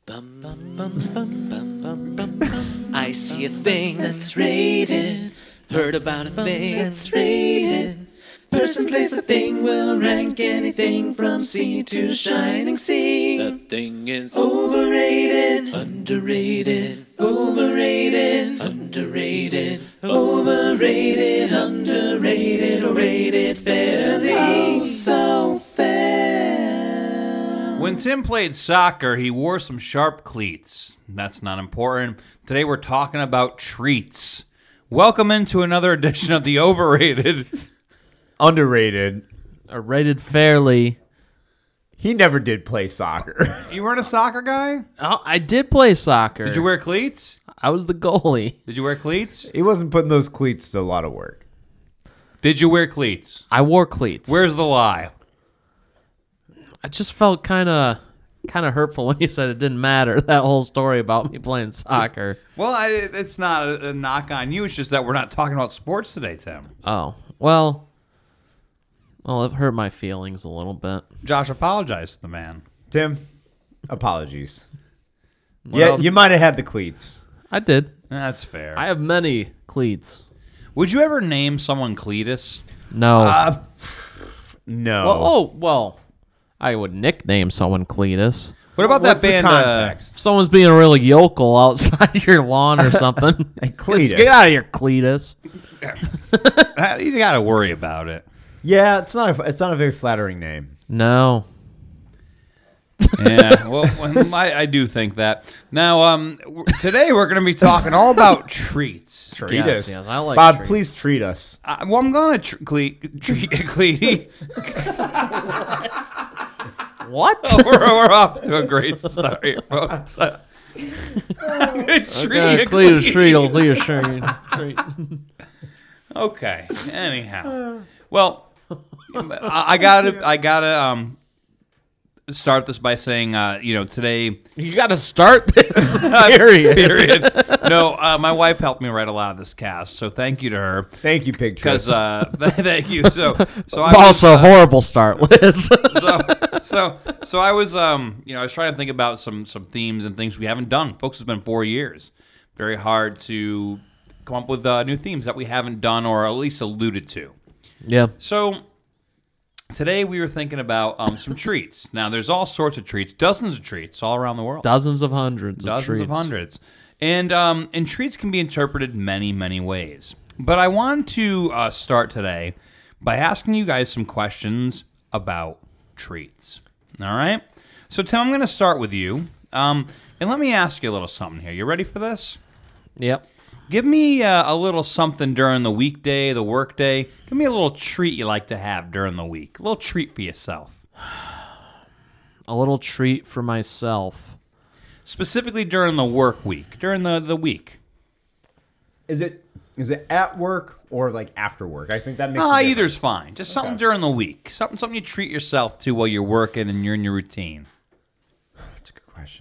Bum, bum, bum, bum, bum, bum, bum, bum. I see a thing that's rated. Heard about a thing that's rated. Person, place, a thing will rank anything from sea to shining sea. The thing is overrated, underrated, overrated, underrated, overrated, underrated, or rated fairly. Oh, so fair. When Tim played soccer, he wore some sharp cleats. That's not important. Today we're talking about treats. Welcome into another edition of the Overrated. Underrated. Or rated fairly. He never did play soccer. You weren't a soccer guy? Oh, I did play soccer. Did you wear cleats? I was the goalie. Did you wear cleats? He wasn't putting those cleats to a lot of work. Did you wear cleats? I wore cleats. Where's the lie? I just felt kind of hurtful when you said it didn't matter, that whole story about me playing soccer. Well, it's not a knock on you. It's just that we're not talking about sports today, Tim. Oh, well, it hurt my feelings a little bit. Josh, apologize to the man. Tim, apologies. Well, Yeah, you might have had the cleats. I did. That's fair. I have many cleats. Would you ever name someone Cletus? No. No. Well, I would nickname someone Cletus. What about What's that band? the context? If someone's being a real yokel outside your lawn or something. Hey, Cletus. Get out of here, Cletus. You got to worry about it. Yeah, it's not a very flattering name. No. Yeah, well, I do think that. Now, today we're going to be talking all about treats. Treat Yes, us. yes, I like Bob, treats. please treat us. Well, I'm going to treat Cleety. What? We're off to a great start here, folks. Treat Cletus treat. Okay. Anyhow, well, I gotta start this by saying, today. You got to start this period. Period. No, my wife helped me write a lot of this cast, so thank you to her. Thank you, Pig Because Tris. thank you. So I Also, horrible start, Liz. So I was I was trying to think about some themes and things we haven't done. Folks, it's been 4 years. Very hard to come up with new themes that we haven't done or at least alluded to. Yeah. So today we were thinking about some treats. Now there's all sorts of treats, dozens of treats all around the world. Dozens of hundreds of treats. Hundreds. And treats can be interpreted many, many ways. But I want to start today by asking you guys some questions about treats. All right? So, Tim, I'm going to start with you. And let me ask you a little something here. You ready for this? Yep. Give me a little something during the weekday, the workday. Give me a little treat you like to have during the week. A little treat for yourself. A little treat for myself. Specifically during the work week, during the week. Is it at work or like after work? I think that makes a difference. Either's fine. Just something during the week. Something you treat yourself to while you're working and you're in your routine. That's a good question.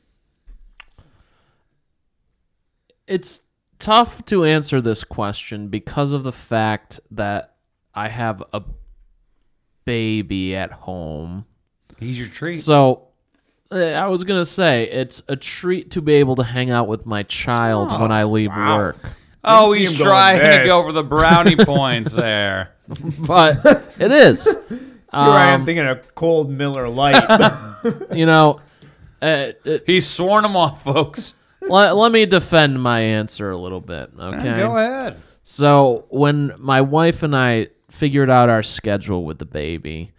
It's tough to answer this question because of the fact that I have a baby at home. He's your treat. So I was going to say it's a treat to be able to hang out with my child when I leave work. Oh, see he's him going trying to this. go for the brownie points there. But it is. Here I am thinking a cold Miller Lite. He's sworn them off, folks. Let me defend my answer a little bit, okay? Go ahead. So when my wife and I figured out our schedule with the baby,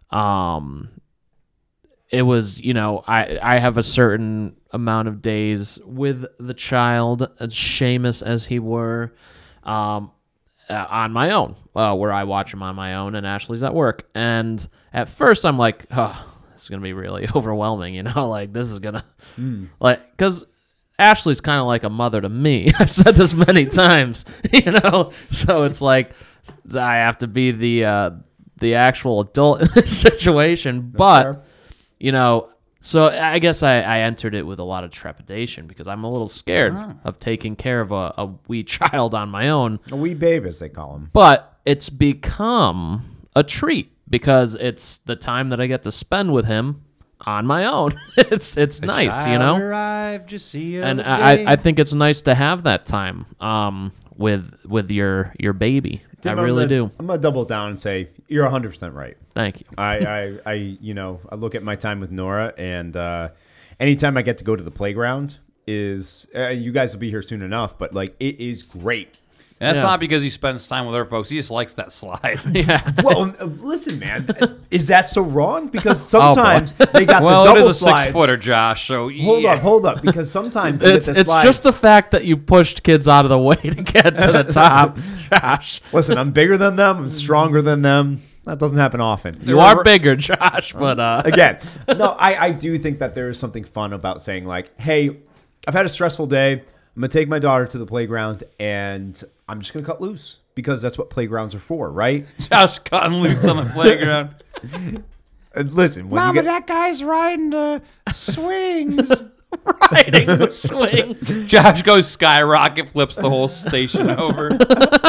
it was, I have a certain amount of days with the child, as Seamus as he were, on my own, where I watch him on my own and Ashley's at work. And at first I'm like, oh, this is going to be really overwhelming, like this is going to, because Ashley's kind of like a mother to me. I've said this many times, so it's like I have to be the actual adult in this situation. But, so I guess I entered it with a lot of trepidation because I'm a little scared of taking care of a wee child on my own. A wee babe, as they call him. But it's become a treat because it's the time that I get to spend with him on my own. It's nice, you know. Arrived just the And other day. I think it's nice to have that time with your baby. I really do. I'm gonna double down and say you're 100% right. Thank you. I look at my time with Nora, and anytime I get to go to the playground is you guys will be here soon enough, but like it is great. And that's Yeah. not because he spends time with her folks. He just likes that slide. Yeah. Well, listen, man, is that so wrong? Because sometimes they got Well, the it double is a slides. 6-footer, Josh. So Hold up, because sometimes you It's get the it's slides. just the fact that you pushed kids out of the way to get to the top, Josh. Listen, I'm bigger than them. I'm stronger than them. That doesn't happen often. You are bigger, Josh, but Again, no, I do think that there is something fun about saying like, hey, I've had a stressful day. I'm going to take my daughter to the playground, and I'm just going to cut loose because that's what playgrounds are for, right? Josh cutting loose on the playground. And listen, when Mama, you get, that guy's riding the swings. riding the swing. Josh goes skyrocket, flips the whole station over.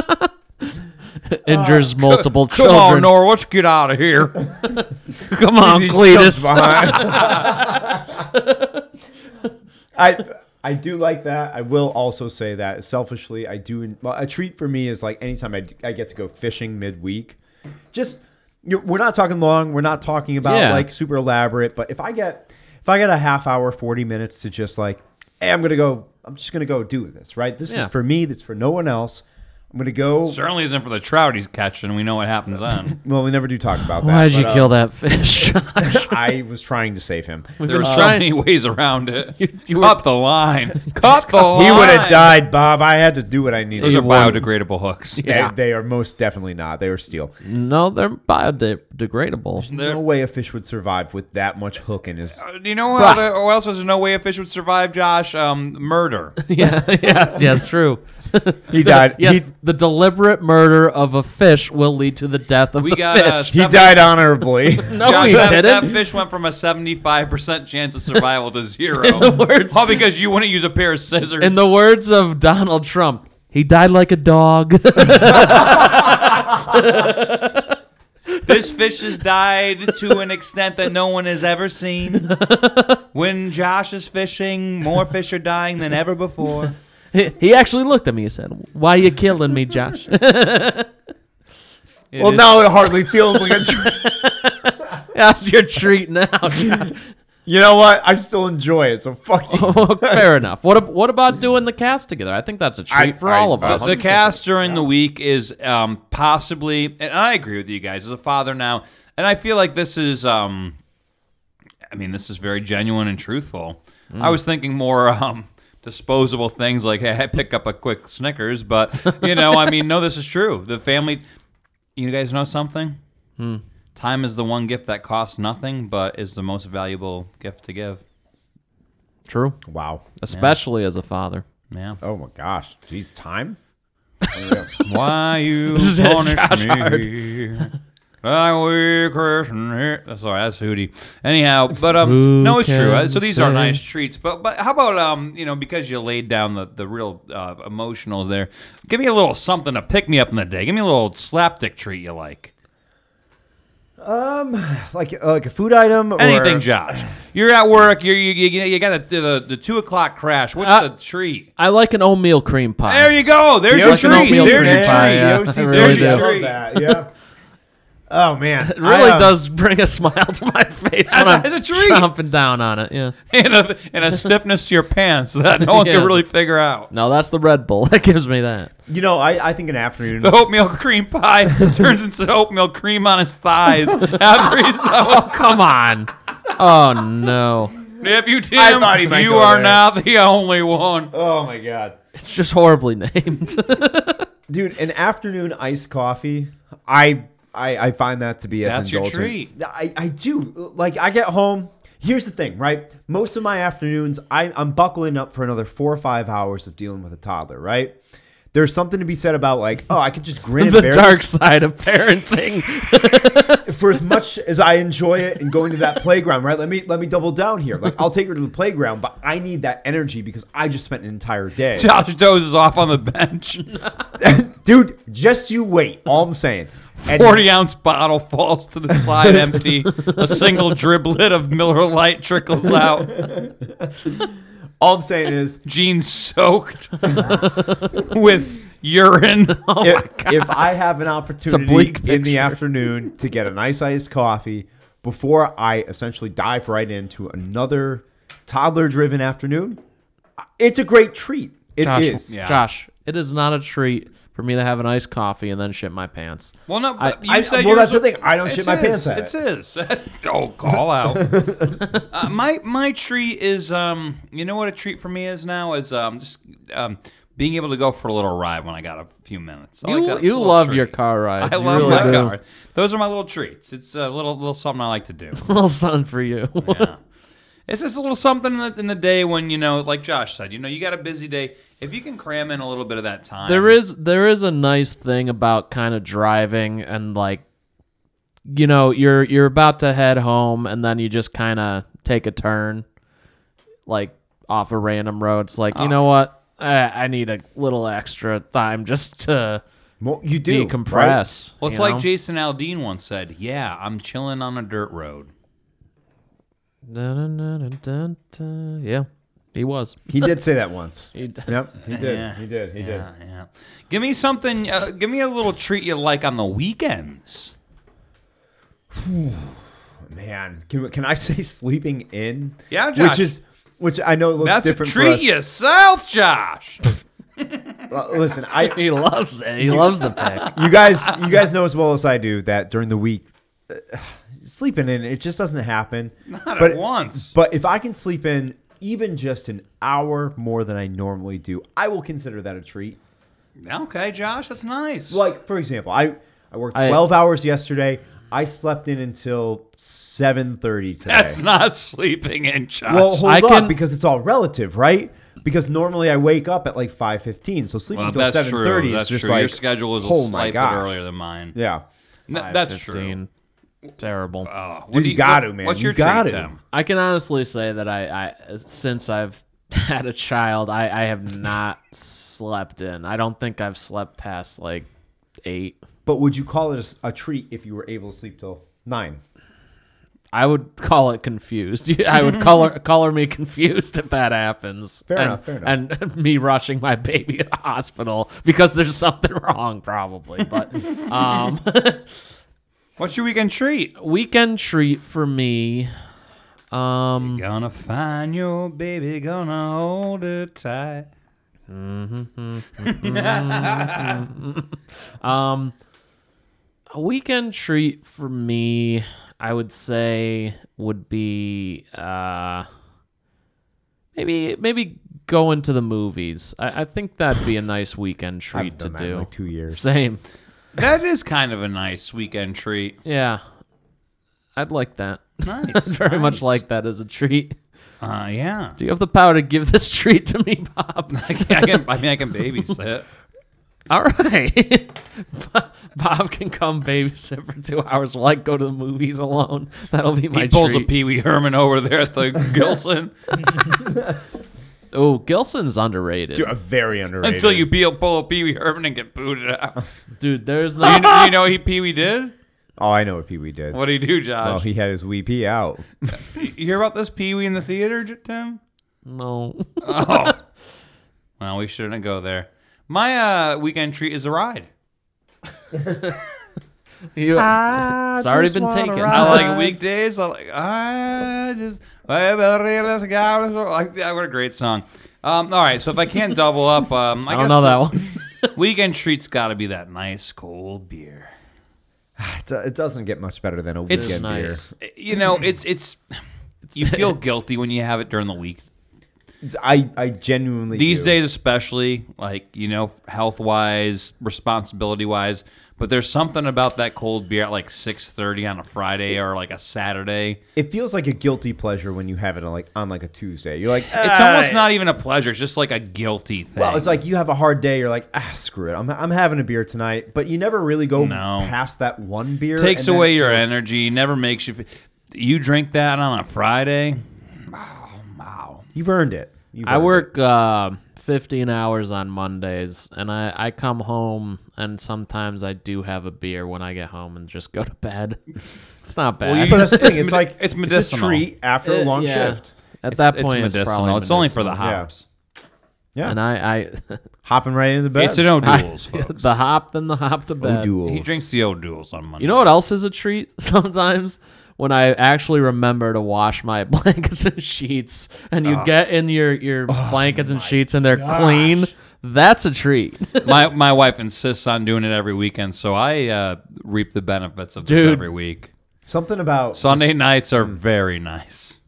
Injures multiple Come on, children. Nora, let's get out of here. Come on, These Cletus. jumps behind. I do like that. I will also say that selfishly, I do. Well, a treat for me is like anytime I get to go fishing midweek. Just we're not talking long. We're not talking about like super elaborate. But if I get a half hour, 40 minutes to just like, hey, I'm just gonna go do this. Right. This is for me. That's for no one else. I'm gonna go. Certainly isn't for the trout he's catching. We know what happens then. Well, we never do talk about that. Why'd you but, kill that fish? I was trying to save him. There were so trying- many ways around it. you Cut the line. Cut the line. He would have died, Bob. I had to do what I needed. Those are biodegradable hooks. They are most definitely not. They are steel. No, they're biodegradable. No way a fish would survive with that much hook in his. Do you know what else there's no way a fish would survive, Josh? Murder. Yeah, yes, true. He died. Yes, the deliberate murder of a fish will lead to the death of We the got fish. He died honorably. No, Josh, he that didn't. fish went from a 75% chance of survival to 0. words- All because you wouldn't use a pair of scissors. In the words of Donald Trump, he died like a dog. This fish has died to an extent that no one has ever seen. When Josh is fishing, more fish are dying than ever before. He actually looked at me and said, "Why you killing me, Josh?" It Well, is- now it hardly feels like a treat. That's your treat now, Josh. You know what? I still enjoy it, so fuck you. Fair enough. What about doing the cast together? I think that's a treat for all of us. The cast during the week is possibly, and I agree with you guys as a father now, and I feel like this is, this is very genuine and truthful. I was thinking more disposable things like, hey, I pick up a quick Snickers, but no, this is true. The family, you guys know something? Time is the one gift that costs nothing, but is the most valuable gift to give. True, Wow. especially as a father. Yeah. Oh my gosh. Jeez, time? Why you This is punish Josh me? I will Christian. Sorry, that's Hootie. Anyhow, but no, it's true. can So these are say? nice treats. But how about because you laid down the real emotional there, give me a little something to pick me up in the day. Give me a little slapdick treat you like. Like a food item or Anything, Josh. You're at work. You got the 2:00 crash. What's the treat? I like an oatmeal cream pie. There you go. There's The your OC an treat. oatmeal There's cream your pie, treat. yeah. The OC I really really do. do. I love that. Yeah. Oh man, It really does bring a smile to my face when I'm It's a treat. chomping down on it. Yeah. And a stiffness to your pants that no one Yes. can really figure out. No, that's the Red Bull that gives me that. You know, I think an afternoon. The oatmeal cream pie turns into oatmeal cream on his thighs after he's done. Come on. Oh no. If you Tim, I thought he might you go are there. not the only one. Oh my god, It's just horribly named. dude! An afternoon iced coffee. I find that to be as That's your indulgent. treat. I do. Like I get home. Here's the thing, right? Most of my afternoons, I'm buckling up for another 4 or 5 hours of dealing with a toddler, right? There's something to be said about like, oh, I could just grin and The bear dark this side of parenting. for as much as I enjoy it and going to that playground, right? Let me double down here. Like I'll take her to the playground, but I need that energy because I just spent an entire day. Josh dozes off on the bench. Dude, just you wait. All I'm saying. And- 40-ounce bottle falls to the side empty. A single driblet of Miller Lite trickles out. All I'm saying is, Jeans soaked with urine. if I have an opportunity bleak in the picture. afternoon to get a nice iced coffee before I essentially dive right into another toddler-driven afternoon, it's a great treat. It is. Yeah. Josh, it is not a treat for me to have an iced coffee and then shit my pants. Well, no, but you I- said well, yours that's the was- thing. I don't shit my pants at It's his. Oh, call out. My treat is you know what a treat for me is now is just being able to go for a little ride when I got a few minutes. I like that You little love treat. your car rides. I You love really my do. car. Those are my little treats. It's a little something I like to do. Little something for you. Yeah. It's just a little something in the day when, like Josh said, you got a busy day. If you can cram in a little bit of that time. There is a nice thing about kind of driving and like, you're about to head home and then you just kind of take a turn, like off a random road. It's like, you know what? I need a little extra time just to Well, you do decompress. Well, it's you like know? Jason Aldean once said, yeah, I'm chilling on a dirt road. Dun-dun-dun-dun-dun. Yeah, he was. He did say that once. He d- Yep, he did. Yeah. He did. He did. Yeah. Give me something, give me a little treat you like on the weekends. Man, can I say sleeping in? Yeah, Josh. Which I know looks That's a different for treat us. yourself, Josh. Listen, He loves it. He loves the pick. you guys know as well as I do that during the week, sleeping in, it just doesn't happen. Not at once. But if I can sleep in even just an hour more than I normally do, I will consider that a treat. Okay, Josh, that's nice. Like, for example, I worked 12 hours yesterday. I slept in until 7:30 today. That's not sleeping in, Josh. Well, hold I up, can- because it's all relative, right? Because normally I wake up at like 5:15, so sleeping until that's 7:30 true. is That's just true. like, Your schedule is a oh my slight bit gosh. earlier than mine. Yeah. That's true. 5:15. Terrible. What Dude, do you got to, man. What's You your got treat, to. Tim? I can honestly say that I since I've had a child, I have not slept in. I don't think I've slept past like 8. But would you call it a treat if you were able to sleep till 9? I would call it confused. I would color me confused if that happens. Fair and, enough. And me rushing my baby to the hospital because there's something wrong, probably. But What's your weekend treat? weekend treat for me. Gonna find your baby, gonna hold it tight. A weekend treat for me, I would say, would be maybe going to the movies. I think that'd be a nice weekend treat I've to done that do. in like 2 years. Same. That is kind of a nice weekend treat. Yeah. I'd like that. Nice. Very much nice. like that as a treat. Yeah. Do you have the power to give this treat to me, Bob? I can babysit. All right. Bob can come babysit for 2 hours while I go to the movies alone. That'll be my He pulls treat. a Pee Wee Herman over there at the Gilson Oh, Gilson's underrated. Dude, very underrated. until you pull a Pee Wee Herman and get booted out. Dude, there's you, no... know, you know what Pee Wee did? Oh, I know what Pee Wee did. What did he do, Well, Josh? he had his wee pee out. You hear about this Pee Wee in the theater, Tim? No. Oh. Well, we shouldn't go there. My weekend treat is a ride. It's already been taken. I like weekdays. I just let's go. Like, yeah, what a great song. All right, so if I can't double up, I I don't know that one. Weekend treat's got to be that nice cold beer. It doesn't get much better than a weekend It's beer. nice. You know, it's you feel guilty when you have it during the week. I genuinely These do. days, especially, like, health wise, responsibility wise. But there's something about that cold beer at like 6:30 on a Friday or like a Saturday. It feels like a guilty pleasure when you have it on like a Tuesday. You're like, It's almost not even a pleasure. It's just like a guilty thing. Well, it's like you have a hard day. You're like, screw it. I'm having a beer tonight. But you never really go No. past that one beer. takes and then away it your feels- energy. Never makes you. You drink that on a Friday. Wow. You've earned it. I work 15 hours on Mondays, and I come home, and sometimes I do have a beer when I get home and just go to bed. It's not bad. Well, But that's the thing. It's like it's a medicinal. treat after a long Yeah. shift. At that point, it's it's probably medicinal. It's only for the medicinal. hops. Yeah, And I hopping right into bed. It's an O'Doul's, folks. the hop to bed. O'Doul's. He drinks the O'Doul's on Monday. You know what else is a treat sometimes? When I actually remember to wash my blankets and sheets, and you get in your blankets and sheets and they're clean, that's a treat. my wife insists on doing it every weekend, so I reap the benefits of this Dude. every week. Something about Sunday nights are very nice.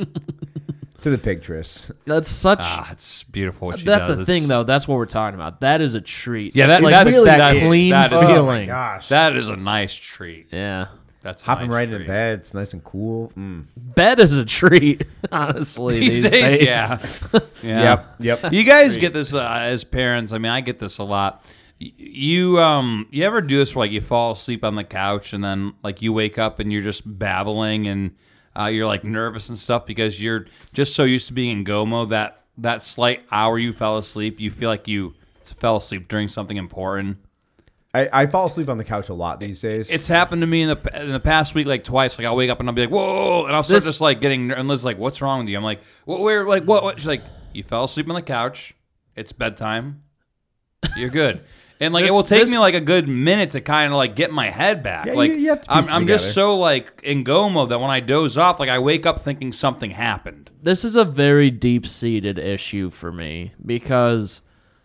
to the pigtress. That's such. It's beautiful what she That's does. the thing, though. That's what we're talking about. That is a treat. Yeah, It's that- like that is- that that is- clean that is- feeling. oh my Gosh, That is a nice treat. Yeah, That's a hopping nice right treat. in bed. It's nice and cool. bed is a treat. Honestly, These days, yeah. Yeah. Yep. You guys get this as parents. I mean, I get this a lot. You ever do this where like you fall asleep on the couch and then like you wake up and you're just babbling and you're like nervous and stuff because you're just so used to being in go mode that slight hour you fell asleep, you feel like you fell asleep during something important. I fall asleep on the couch a lot these days. It's happened to me in the past week like twice. Like I'll wake up and I'll be like, whoa, and I'll start just like getting. And Liz's like, what's wrong with you? I'm like, where? Like what? She's like, you fell asleep on the couch. It's bedtime. You're good. And like it will take me like a good minute to kind of like get my head back. Yeah, like you have to piece it I'm just together. so like in go mode that when I doze off, like I wake up thinking something happened. This is a very deep-seated issue for me because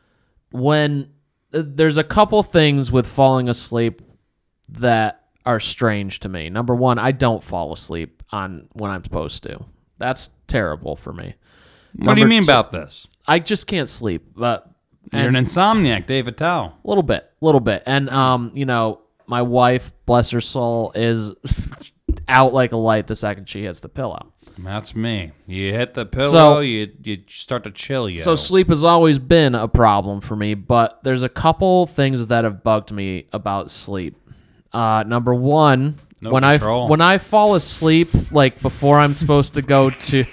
when there's a couple things with falling asleep that are strange to me. Number one, I don't fall asleep on when I'm supposed to. That's terrible for me. What do you Number mean two- about this? I just can't sleep. But You're an insomniac, David Tao. a little bit. And you know, my wife, bless her soul, is out like a light the second she hits the pillow. That's me. You hit the pillow, So- you start to chill. You. So sleep has always been a problem for me, but there's a couple things that have bugged me about sleep. Number one, No when control. when I fall asleep, like before I'm supposed to go to,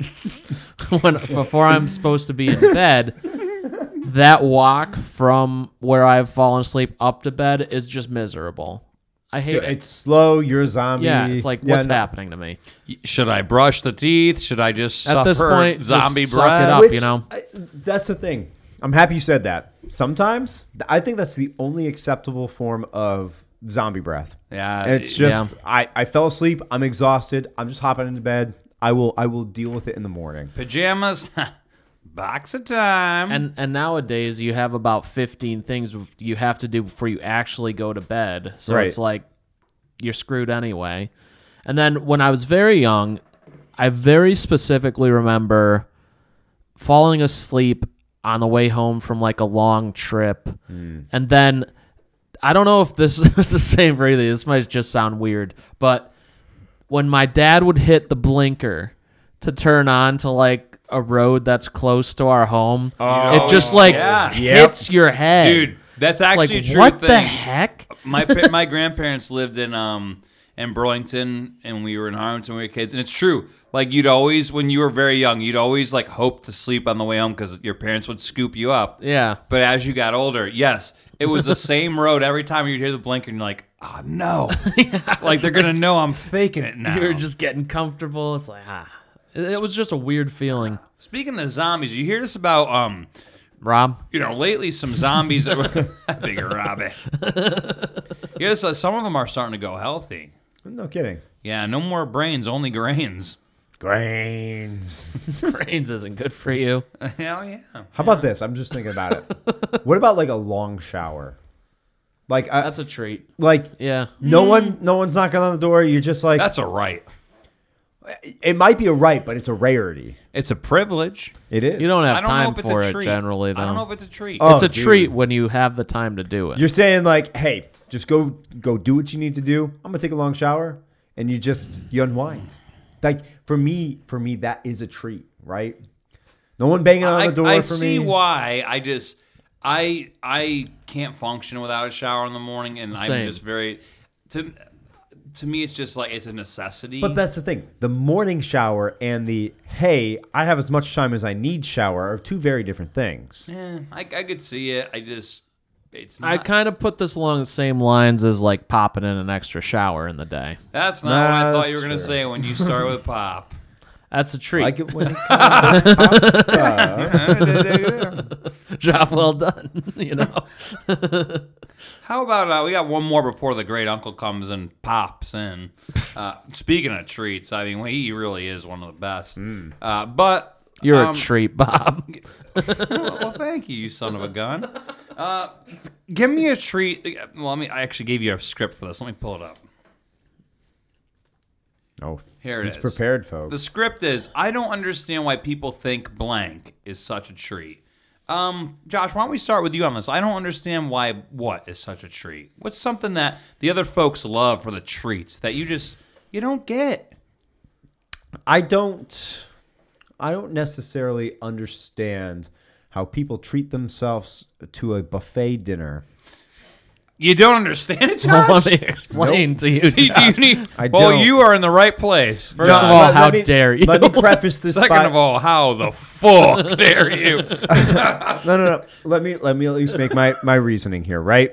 before I'm supposed to be in bed, that walk from where I've fallen asleep up to bed is just miserable. I hate it. It's slow. You're a zombie. Yeah, it's like Yeah, what's no. happening to me? Should I brush the teeth? Should I just At suffer this point, zombie just suck breath? it up. Which, you know? that's the thing. I'm happy you said that. Sometimes I think that's the only acceptable form of zombie breath. Yeah, It's just yeah. I fell asleep. I'm exhausted. I'm just hopping into bed. I will deal with it in the morning. pajamas. Box of time. And nowadays you have about 15 things you have to do before you actually go to bed. So Right. it's like you're screwed anyway. And then when I was very young, I very specifically remember falling asleep on the way home from like a long trip. And then I don't know if this is the same for either. This might just sound weird, but when my dad would hit the blinker to turn on to like a road that's close to our home, it just like yeah. hits your head. Dude, that's It's actually like, a true what thing. the heck? My grandparents lived in Burlington, and we were in Harlingen when we were kids, and it's true. Like you'd always, when you were very young, you'd always like hope to sleep on the way home because your parents would scoop you up. Yeah. But as you got older, yes, it was the same road every time you'd hear the blinker, and you're like, oh no, like they're gonna know I'm faking it now. You're just getting comfortable. It's like, It was just a weird feeling. Speaking of zombies, you hear this about Rob? lately some zombies. Bigger Robbie. Yes, some of them are starting to go healthy. No kidding. Yeah, no more brains, only grains. Grains. Brains isn't good for you. Hell yeah. How about this? I'm just thinking about it. What about like a long shower? Like That's a treat. like Yeah. no one's knocking on the door. You're just like That's a right. it might be a right, but it's a rarity. It's a privilege. It is. You don't I have don't know time if it's for a it treat. generally, though. I don't know if it's a treat. Oh, It's a dude. treat when you have the time to do it. You're saying like, hey, just go do what you need to do. I'm gonna take a long shower, and you unwind. Like for me, that is a treat, right? No one banging on the door I for see me. why. I can't function without a shower in the morning, and Same. I'm just very to me, it's just like it's a necessity. But that's the thing. The morning shower and the, hey, I have as much time as I need shower are two very different things. I could see it. It's not. I kind of put this along the same lines as like popping in an extra shower in the day. That's not what I thought that's you were going to fair. say when you start with pop. That's a treat. Like it when you come Job well done. You know. How about we got one more before the great uncle comes and pops in. Speaking of treats, I mean, he really is one of the best. But You're a treat, Bob. well, thank you, you son of a gun. Give me a treat. Well, I actually gave you a script for this. Let me pull it up. Oh, Here it he's is. prepared, folks. The script is, I don't understand why people think blank is such a treat. Josh, why don't we start with you on this? I don't understand why what is such a treat. What's something that the other folks love for the treats that you don't get? I don't necessarily understand how people treat themselves to a buffet dinner. You don't understand it, Josh? Let me explain to you. Do Josh. you need, I well, don't. you are in the right place. First of all, how dare you? Let me preface this Second by, of all, how the fuck dare you? No. Let me at least make my reasoning here, right?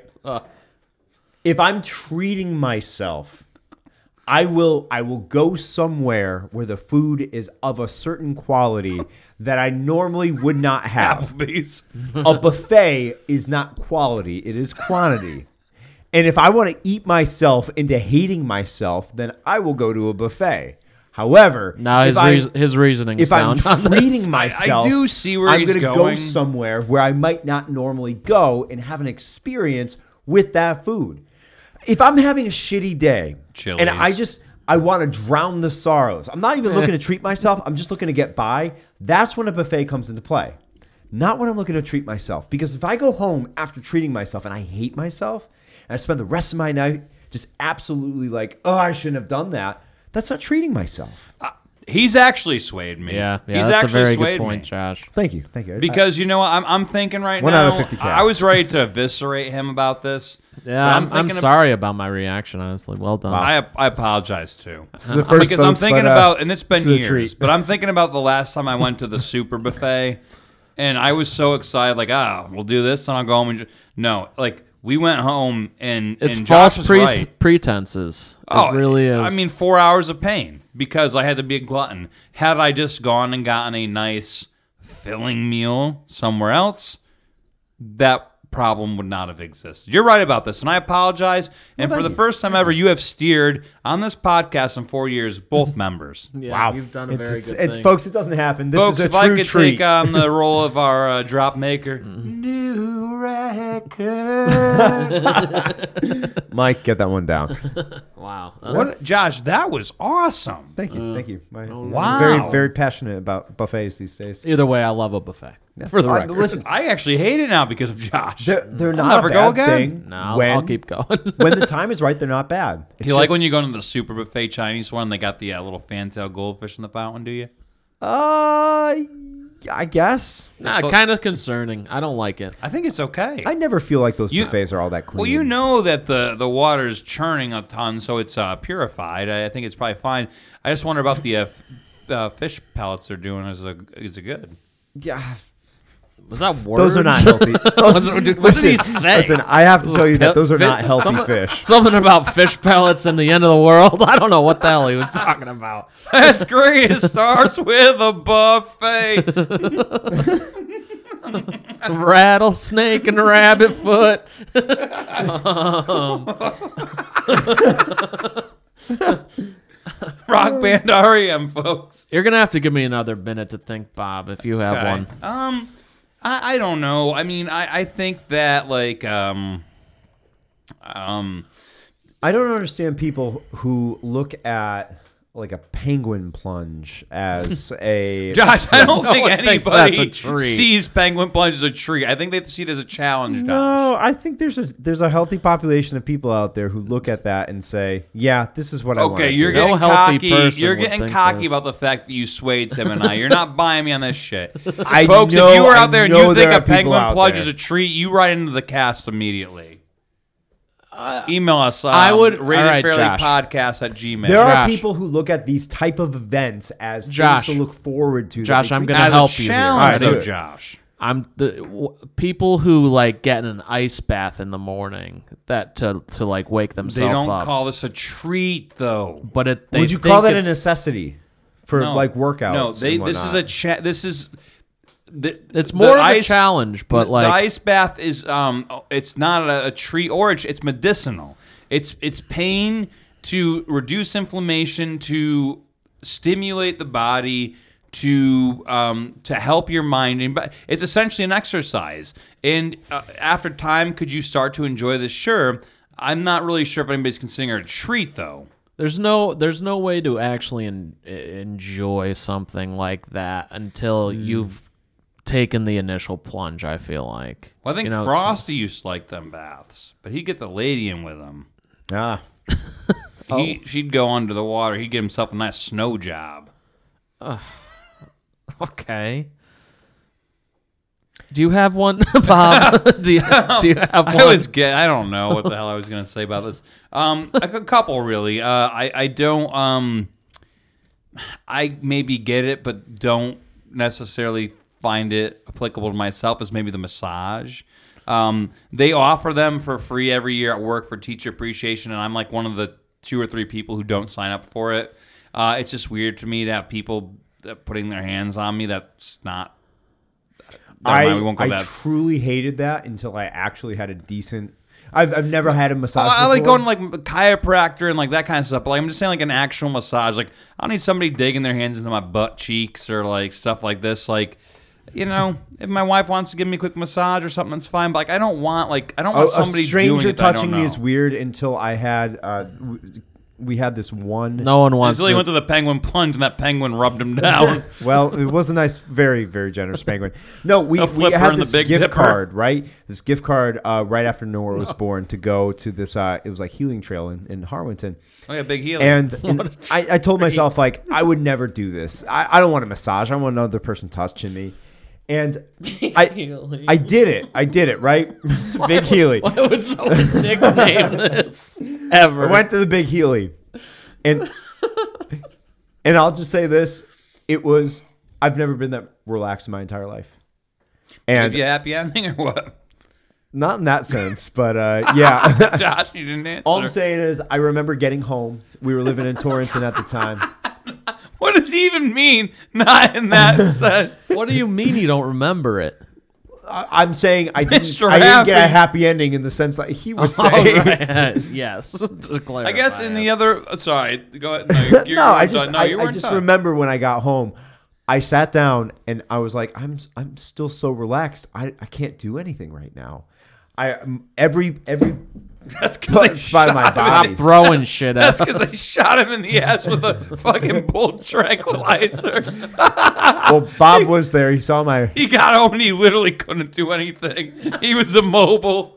If I'm treating myself, I will go somewhere where the food is of a certain quality that I normally would not have. Applebee's. A buffet is not quality, it is quantity. And if I want to eat myself into hating myself, then I will go to a buffet. However, Now his reasoning if I'm sound on treating this. myself, I do see where I'm he's gonna going. go somewhere where I might not normally go and have an experience with that food. If I'm having a shitty day Chili's. and I want to drown the sorrows, I'm not even looking to treat myself. I'm just looking to get by. That's when a buffet comes into play. Not when I'm looking to treat myself. Because if I go home after treating myself and I hate myself and I spend the rest of my night just absolutely like, oh, I shouldn't have done that, that's not treating myself. He's actually swayed me. Yeah, He's that's a actually very swayed good point, me. Josh. Thank you. Because you know what, I'm thinking right One now. out of 50 I was casts. ready to eviscerate him about this. Yeah, but I'm thinking sorry about my reaction. Honestly, well done. I apologize too. This is the first, Because I'm folks, thinking but, about, and it's been this is a years, treat. but I'm thinking about the last time I went to the super buffet, and I was so excited, like, we'll do this, and I'll go home and no, like we went home and it's and false Josh was right. pretenses. It really is. I mean, 4 hours of pain because I had to be a glutton. Had I just gone and gotten a nice filling meal somewhere else, that problem would not have existed. You're right about this, and I apologize. And for the first time ever, you have steered on this podcast in 4 years, both members. yeah, you've done a very good thing. Folks, it doesn't happen. This Folks, is a if I true could treat. take on the role of our drop maker, new record. Mike, get that one down. Wow. What, Josh? That was awesome. Thank you. Wow. I'm very, very passionate about buffets these days. Either way, I love a buffet. For the record. Listen, I actually hate it now because of Josh. they're I'll not never a go bad again. thing. No, when, I'll keep going. when the time is right, they're not bad. It's You like just- when you go to the super buffet Chinese one? They got the little fantail goldfish in the fountain. Do you? I guess. Kind of concerning. I don't like it. I think it's okay. I never feel like those You- buffets are all that clean. Well, you know that the water's churning a ton, so it's purified. I think it's probably fine. I just wonder about the fish pellets they're doing. Is it good? Yeah. Was that words? Those are not healthy. What did he say? Listen, I have to tell you that those are Fi- not healthy something- fish. Something about fish pellets and the end of the world. I don't know what the hell he was talking about. That's great. It starts with a buffet. Rattlesnake and rabbit foot. Rock band REM, folks. You're gonna have to give me another minute to think, Bob, if you have Okay. one. I don't know. I mean, I think that like I don't understand people who look at like a penguin plunge as a Josh, I don't think one thinks that's a anybody treat. sees penguin plunge as a treat. I think they see it as a challenge, Josh. No, I think there's a healthy population of people out there who look at that and say, "Yeah, this is what I want." Okay, you're No getting healthy cocky. person You're would getting think cocky this. about the fact that you swayed Tim and I. You're not buying me on this shit. I Folks, know- if you were I out there and know you there think are a people penguin out plunge there. is a treat, you write into the cast immediately. email us. I would- Rated all right, Fairly Josh. Podcast at Gmail. There are Josh. people who look at these type of events as Josh. things to look forward to. that Josh, they I'm treat- gonna As help a you here. challenge, All right, do though, it. Josh. People who like get in an ice bath in the morning that to like wake They themselves don't up. call this a treat, though. but they Would you think call that a it's- necessity for No. like workouts? No, and this is whatnot? this is. It's more of a challenge, but the like ice bath is it's not a treat or it's medicinal. It's pain to reduce inflammation, to stimulate the body, to help your mind, and it's essentially an exercise. And after time, could you start to enjoy this? Sure. I'm not really sure if anybody's considering it a treat though. there's no way to actually enjoy something like that until you've taken the initial plunge. I feel like. Well, I think You know, Frosty used to like them baths, but he'd get the lady in with him. Ah. She'd go under the water. He'd get himself a nice snow job. Okay. Do you have one, Bob? do you have one? I don't know what the hell I was going to say about this. A couple really. I don't. I maybe get it, but don't necessarily find it applicable to myself. As maybe the massage. They offer them for free every year at work for teacher appreciation, and I'm like one of the 2 or 3 people who don't sign up for it. It's just weird to me to have people putting their hands on me. That's not. Never mind, we won't go I there. truly hated that until I actually had a decent. I've never had a massage. I like before. going to like chiropractor and like that kind of stuff. But like, I'm just saying like an actual massage. Like I don't need somebody digging their hands into my butt cheeks or like stuff like this. Like, you know, if my wife wants to give me a quick massage or something, that's fine. But like, I don't want somebody a stranger doing it that I don't touching me know. is weird until I had. We had this one. No one wants Until he to. went to the penguin plunge and that penguin rubbed him down. Well, it was a nice, very, very generous penguin. No, we flipper had and the this Big gift Dipper. card, right? This gift card right after Noah was born to go to this. It was like Healing Trail in Harwinton. Oh yeah, big healing. And I told myself like I would never do this. I don't want a massage. I want another person touching me. And I did it. I did it, right? Big Healy. Why would someone nickname this ever? I went to the Big Healy. And I'll just say this. I've never been that relaxed in my entire life. And Give you a happy ending or what? not in that sense, but yeah. Josh, you didn't answer. All I'm saying is I remember getting home. We were living in Torrington at the time. What does he even mean? Not in that sense. What do you mean you don't remember it? I'm saying I didn't Mr. get a Happy. happy ending in the sense that he was Oh, saying. right. Yes. To I guess in the clarify. other. Sorry, go ahead. No, you No, I weren't just done. No, you I weren't just done. remember when I got home, I sat down and I was like, I'm still so relaxed. I can't do anything right now. Every That's because spot of my Stop body. throwing shit at That's because they shot him in the ass with a fucking bull tranquilizer. Well, Bob was there. He saw my. He got home and he literally couldn't do anything. He was immobile.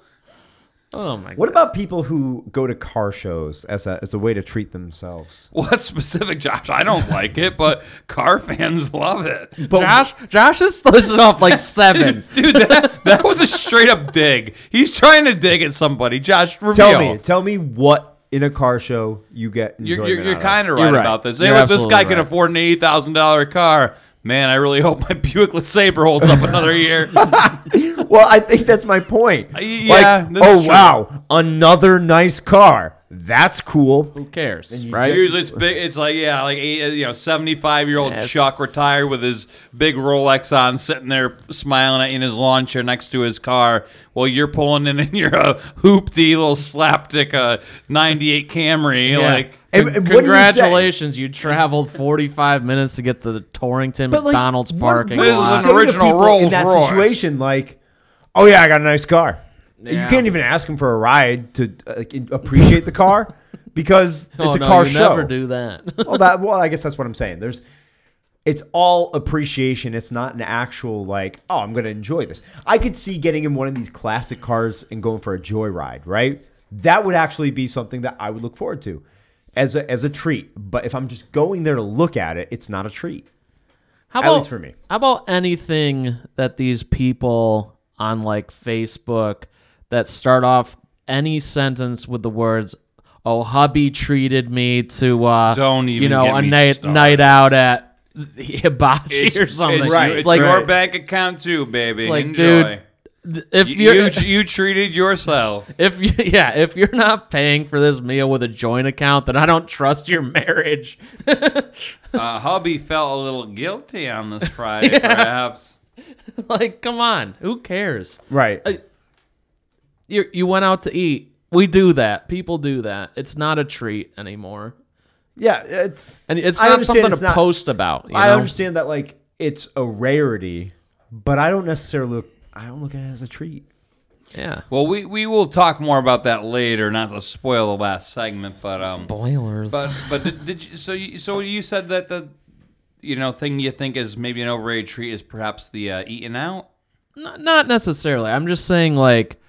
Oh my god. What about people who go to car shows as a way to treat themselves? Well, that's specific, Josh. I don't like it, but car fans love it. But Josh is listed off like 7. Dude, that was a straight up dig. He's trying to dig at somebody. Josh, reveal. tell me what in a car show you get enjoyment You're out kind of You're right right. about this. Hey, You're look, this guy absolutely can right. afford an $80,000 car. Man, I really hope my Buick LeSabre holds up another year. of. Well, I think that's my point. Yeah, Like, this oh is true. wow, another nice car. That's cool. Who cares? you Right? Usually it's big. It's like 75-year-old Yes. Chuck retired with his big Rolex on, sitting there smiling at you in his lawn chair next to his car. While you're pulling in your hoopty little slapdick 98 Camry. Yeah. Like And what do you say? Congratulations, you traveled 45 minutes to get to the Torrington But, like, McDonald's what- parking what do This you is lot. an say to original people Rolls in that Royce. situation. Like, oh yeah, I got a nice car. Yeah. You can't even ask him for a ride to appreciate the car because it's a car you show. never do that. Well, I guess that's what I'm saying. It's all appreciation. It's not an actual like, oh, I'm going to enjoy this. I could see getting in one of these classic cars and going for a joyride, right? That would actually be something that I would look forward to as a treat. But if I'm just going there to look at it, it's not a treat. How At least for me. How about anything that these people on like Facebook that start off any sentence with the words, "Oh, hubby treated me to Don't even a get me night started. out at hibachi or something." It's It's like your bank account too, baby. It's like, Enjoy. if You treated yourself. if you're not paying for this meal with a joint account, then I don't trust your marriage. Hubby felt a little guilty on this Friday, perhaps. Like, come on, who cares? Right. You went out to eat. We do that. People do that. It's not a treat anymore, Yeah, it's. and it's I not understand something it's to not- post about. I know? understand that like it's a rarity, but I don't necessarily look. I don't look at it as a treat. Yeah. Well, we will talk more about that later, not to spoil the last segment, but Spoilers. but did you, so you said that the thing you think is maybe an overrated treat is perhaps the eating out? Not necessarily. I'm just saying, like,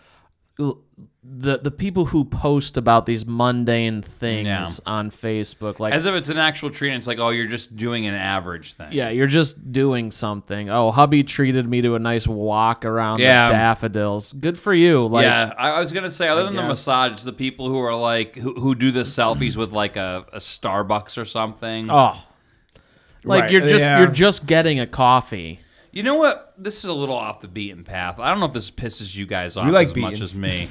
the people who post about these mundane things Yeah. on Facebook, like, As if it's an actual treat, and it's like, oh, you're just doing an average thing. yeah, you're just doing something. Oh, hubby treated me to a nice walk around Yeah. the daffodils. Good for you. Like, Yeah, I was gonna say, other than the guess. massage, the people who are like who do the selfies with like a Starbucks or something. oh, like Right, you're just getting a coffee. You know what? This is a little off the beaten path. I don't know if this pisses you guys off like as much beaten. as me.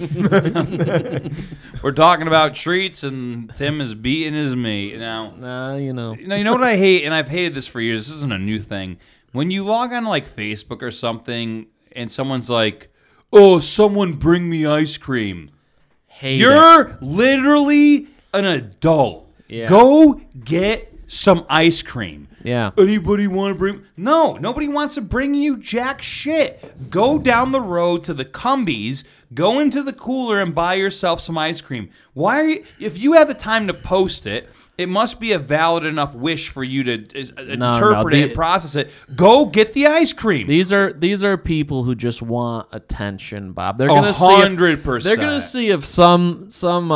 We're talking about treats, and Tim is beaten as me. Now, You know. you know what I hate, and I've hated this for years. This isn't a new thing. When you log on to like Facebook or something, and someone's like, "Oh, someone bring me ice cream." Hate it. You're literally an adult. Yeah. Go get some ice cream. Yeah. Anybody want to bring? No, nobody wants to bring you jack shit. Go down the road to the Cumbies, go into the cooler and buy yourself some ice cream. Why are you, if you have the time to post it, it must be a valid enough wish for you to interpret it and process it. Go get the ice cream. These are people who just want attention, Bob. They're gonna 100%. They're gonna see if some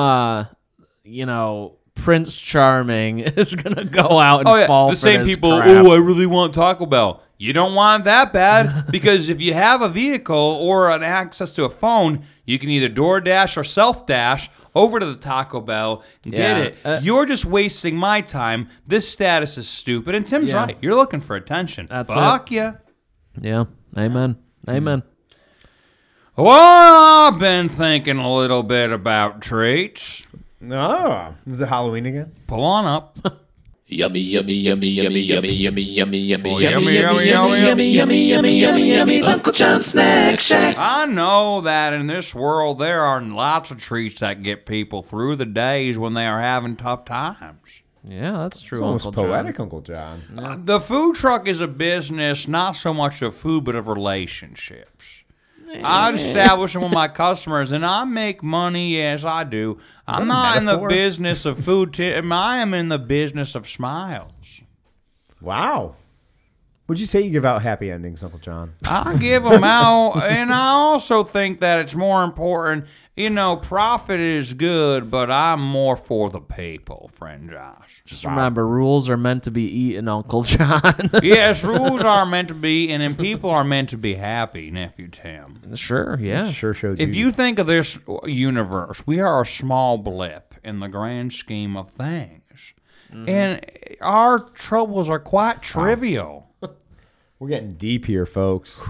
Prince Charming is gonna go out and fall the for same this people. crap. Oh, I really want Taco Bell. You don't want it that bad because if you have a vehicle or an access to a phone, you can either DoorDash or self-dash over to the Taco Bell and get Yeah. it. You're just wasting my time. This status is stupid. And Tim's Yeah. right. You're looking for attention. That's Fuck you. Yeah. Amen. Amen. Well, I've been thinking a little bit about treats. Oh, is it Halloween again? Pull on up. Yummy, yummy, yummy, yummy, yummy, yummy, yummy, yummy, Oh, yummy, yummy, yummy, yummy, yummy, yummy, yummy, Uncle John Snack Shack. I know that in this world there are lots of treats that get people through the days when they are having tough times. Yeah, that's true. It's almost Uncle John. poetic, Uncle John. The food truck is a business, not so much of food, but of relationships. I establish them with my customers, and I make money. Yes, I do. I'm not in the metaphor? business of food. I am in the business of smiles. Wow. Would you say you give out happy endings, Uncle John? I give them out, and I also think that it's more important. Profit is good, but I'm more for the people, friend Josh. Just remember, rules are meant to be eaten, Uncle John. Yes, rules are meant to be, and then people are meant to be happy, Nephew Tim. Sure, yeah. Sure showed If you think of this universe, we are a small blip in the grand scheme of things. And our troubles are quite trivial. We're getting deep here, folks.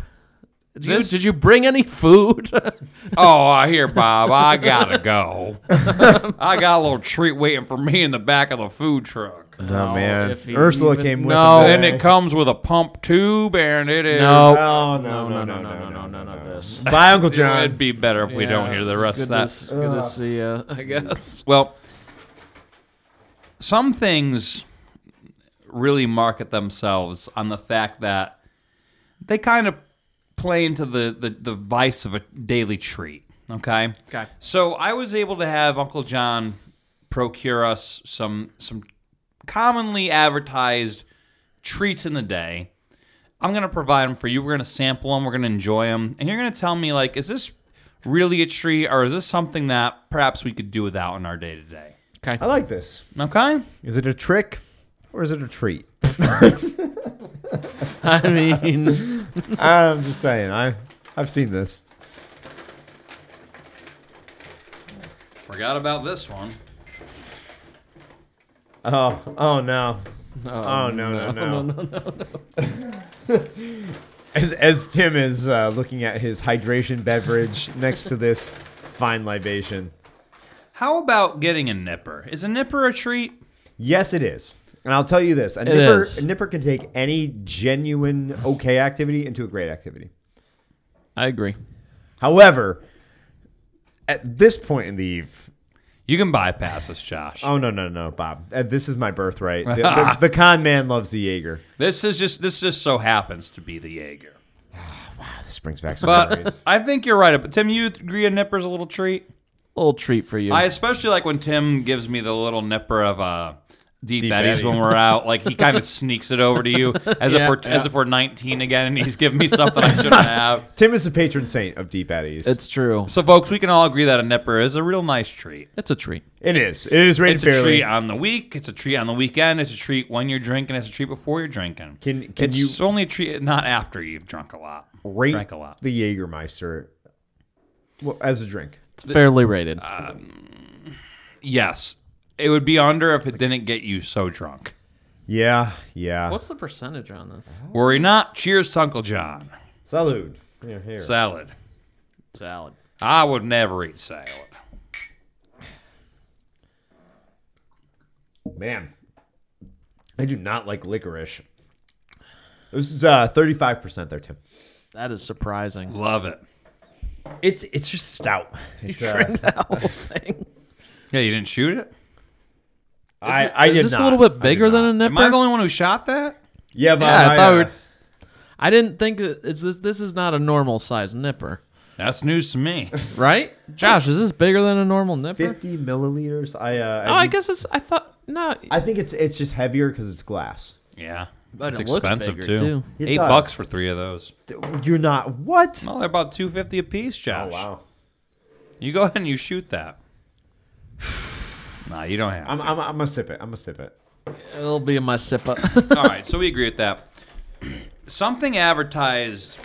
Did you bring any food? Oh, I hear, Bob. I gotta go. I got a little treat waiting for me in the back of the food truck. Oh, man. if you Ursula even- came with No. him And today. it comes with a pump tube, and it is. No. Oh, No, none of this. Bye, Uncle John. It'd be better if we don't hear the rest of that. Good to see you, I guess. Well, some things really market themselves on the fact that they kind of play into the vice of a daily treat. Okay? Okay. So I was able to have Uncle John procure us some commonly advertised treats in the day. I'm going to provide them for you. We're going to sample them. We're going to enjoy them. And you're going to tell me, like, is this really a treat or is this something that perhaps we could do without in our day-to-day? Okay. I like this. Okay? Is it a trick or is it a treat? I mean, I'm just saying. I've seen this. Forgot about this one. Oh no. Oh no. As Tim is looking at his hydration beverage next to this fine libation. How about getting a nipper? Is a nipper a treat? Yes, it is. And I'll tell you this. A nipper can take any genuine okay activity into a great activity. I agree. However, at this point in the eve... You can bypass us, Josh. Oh, no, Bob. This is my birthright. The con man loves the Jaeger. This just so happens to be the Jaeger. This brings back some But memories. I think you're right. But Tim, you agree a nipper's a little treat? A little treat for you. I especially like when Tim gives me the little nipper of Deep Eddies Eddy. when we're out. Like he kind of sneaks it over to you as if we're 19 again, and he's giving me something I shouldn't have. Tim is the patron saint of Deep Eddies. it's true. So, folks, we can all agree that a nipper is a real nice treat. It's a treat. It is. It is rated It's a fairly. treat on the week. It's a treat on the weekend. It's a treat when you're drinking. It's a treat before you're drinking. Can it's you only a treat not after you've drunk a lot. rate Drank a lot. the Jägermeister as a drink? It's fairly rated. Yes, it would be under if it didn't get you so drunk. Yeah. What's the percentage on this? Worry not. Cheers to Uncle John. Salud. Here. Salad. Salad. I would never eat salad. Man, I do not like licorice. This is 35% there, Tim. That is surprising. Love it. It's just stout. It's, Drink that whole thing. Yeah, you didn't shoot it? I Is did this not. a little bit I did bigger than not. a nipper? Am I the only one who shot that? Yeah, but Yeah, I thought I didn't think this is not a normal size nipper, That's news to me. right? Josh, is this bigger than a normal nipper? 50 milliliters. I guess it's. I thought no. I think it's just heavier because it's glass. Yeah. But It's it looks expensive, bigger, too. too. It $8 does. for 3 of those. You're not what? Well, they're about $2.50 a piece, Josh. Oh wow. You go ahead and you shoot that. Nah, you don't have I'm to. gonna sip it. I'm gonna sip it. It'll be in my sipper. All right, so we agree with that. Something advertised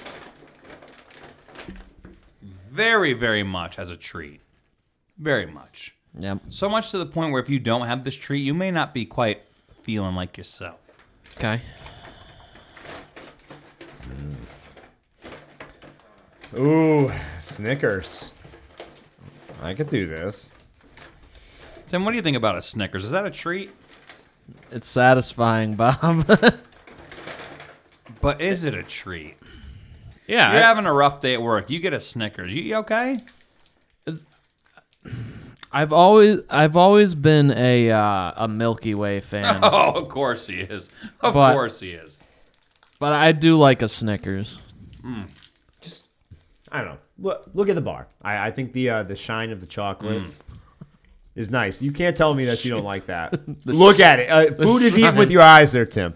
very, very much as a treat. Very much. Yep. So much to the point where if you don't have this treat, you may not be quite feeling like yourself. Okay. Ooh, Snickers. I could do this. Tim, what do you think about a Snickers? Is that a treat? It's satisfying, Bob. But is it a treat? yeah. You're having a rough day at work. You get a Snickers. You okay? I've always been a Milky Way fan, Oh, of course he is. Of But- course he is. but I do like a Snickers. I don't know. Look at the bar. I think the shine of the chocolate is nice. You can't tell me that you don't like that. Look at it. Food is eaten with your eyes, there, Tim.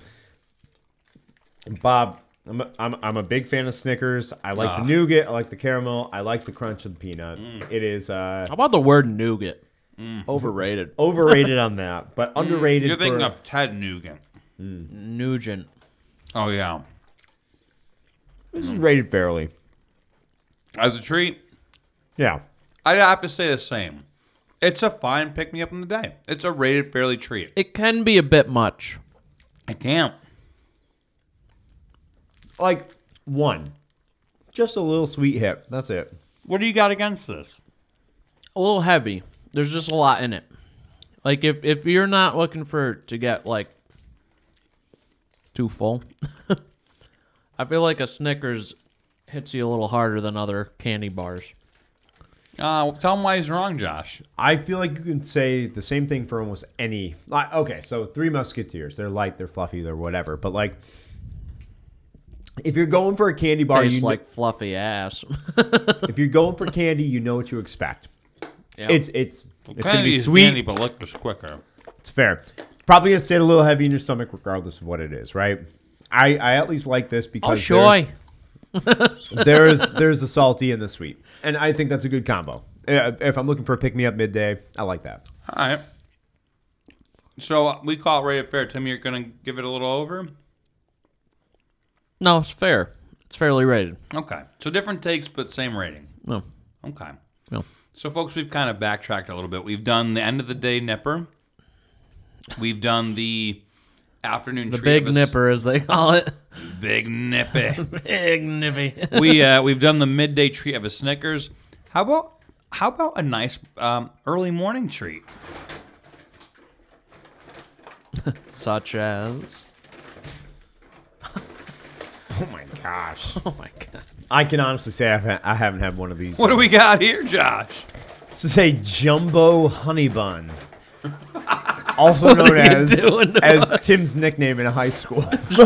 Bob, I'm a big fan of Snickers. I like the nougat. I like the caramel. I like the crunch of the peanut. It is How about the word nougat? Overrated. overrated on that, but underrated. You're thinking for, of Ted Nugent. Nugent. Oh, yeah. This is rated fairly. As a treat, Yeah. I have to say the same. It's a fine pick-me-up in the day. It's a rated fairly treat. It can be a bit much. I can't. Like one. Just a little sweet hit. That's it. What do you got against this? A little heavy. There's just a lot in it. Like if you're not looking to get like too full, I feel like a Snickers hits you a little harder than other candy bars. Tell him why he's wrong, Josh. I feel like you can say the same thing for almost any. Like, okay, so Three Musketeers. They're light, they're fluffy, they're whatever. But like, if you're going for a candy bar, Tastes like fluffy ass. if you're going for candy, you know what you expect. Yep. It's gonna Candy be is sweet. candy, but liquor's quicker. It's fair. Probably gonna sit a little heavy in your stomach, regardless of what it is, right? I at least like this Oh, because sure. there's the salty and the sweet, and I think that's a good combo. If I'm looking for a pick me up midday, I like that. All right. So we call it rated fair. Tim, you're going to give it a little over? No, it's fair. It's fairly rated. Okay. So different takes, but same rating. No. Okay. No. So, folks, we've kind of backtracked a little bit. We've done the end of the day nipper. We've done the afternoon The treat big of a nipper, as they call it. Big nippy. Big nippy. We've done the midday treat of a Snickers. How about a nice early morning treat? Such as. Oh my gosh. Oh my god. I can honestly say I haven't had one of these. What do we got here, Josh? This is a jumbo honey bun. Also known are you as doing to as us? Tim's nickname in high school.